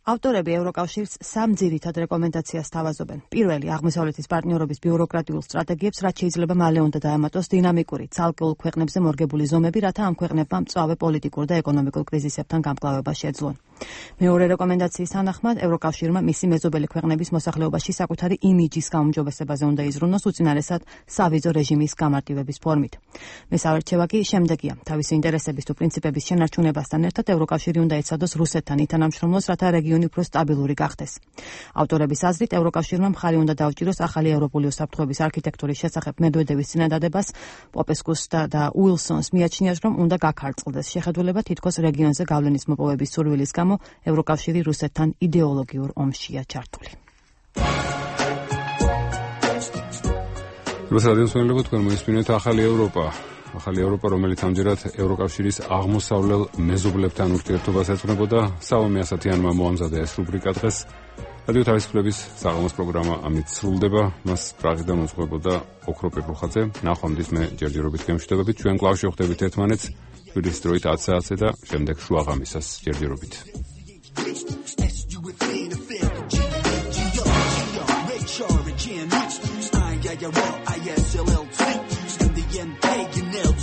ავტორები ევროკავშირს სამ ძირითად რეკომენდაციას თავაზობენ. პირველი, აღმოსავლეთის პარტნიორობის ბიუროკრატიულ სტრატეგიებს, რაც შეიძლება მალე უნდა დაემატოს დინამიკური, ცალკეულ ქვეყნებზე მორგებული ზომები, რათა ამ ქვეყნებმა მწვავე პოლიტიკურ და ეკონომიკურ კრიზისებთან გამკლავება შეძლონ. მეორე რეკომენდაციის თანახმად, ევროკავშირმა მისი მეზობელი ქვეყნების მოსახლეობაში საკუთარი იმიჯის გაუმჯობესებაზე უნდა იზრუნოს, უწინარესად სავიზო რეჟიმის გამარტივების ფორმით. მესამე რჩევა კი შემდეგია. თავისი ინტერესების თუ პრინციპების შენარჩუნებასთან ერთად ევროკავშირი უნდა ეცადოს რუსეთთან ითანამშრომლოს, რათა რეგიონი უფრო სტაბილური გახდეს. ავტორების აზრით, ევროკავშირმა მხარი უნდა დაუჭიროს ახალი ევროპული უსაფრთხოების არქიტექტურის შესახებ მედვედევის წინადადებას. პოპესკუს და უილსონს მიაჩნიათ, რომ უნდა გაქარწყლდეს შეხედულება, თითქოს რეგიონზე გავლენის მოპოვების სურვილის გამო ევროკავშირი რუსეთთან იდეოლოგიურ ომშია ჩართული. რუსეთის მოგებთ თქვენ მოისმინეთ ახალი ევროპა. ახალი ევროპა, რომელიც ამჯერად ევროკავშირის აღმოსავლელ მეზობლებთან ურთიერთობას ეძღვნებოდა, საომე ასათიანმა მოამზადა ეს რუბრიკა დღეს. რადიო თავისუფლების საღამოს პროგრამა ამით სრულდება. მას პრაღიდან უძღვებოდა ოქრო პეტრუხაძე. ნახვამდის მე ჯერჯერობით გემშვიდობებით. ჩვენ კლავში ვხვდებით ერთმანეთს კვირის დროით ათი საათზე და შემდეგ შუა ღამისას ჯერჯერობით. I S L L T in the end, hey, you nailed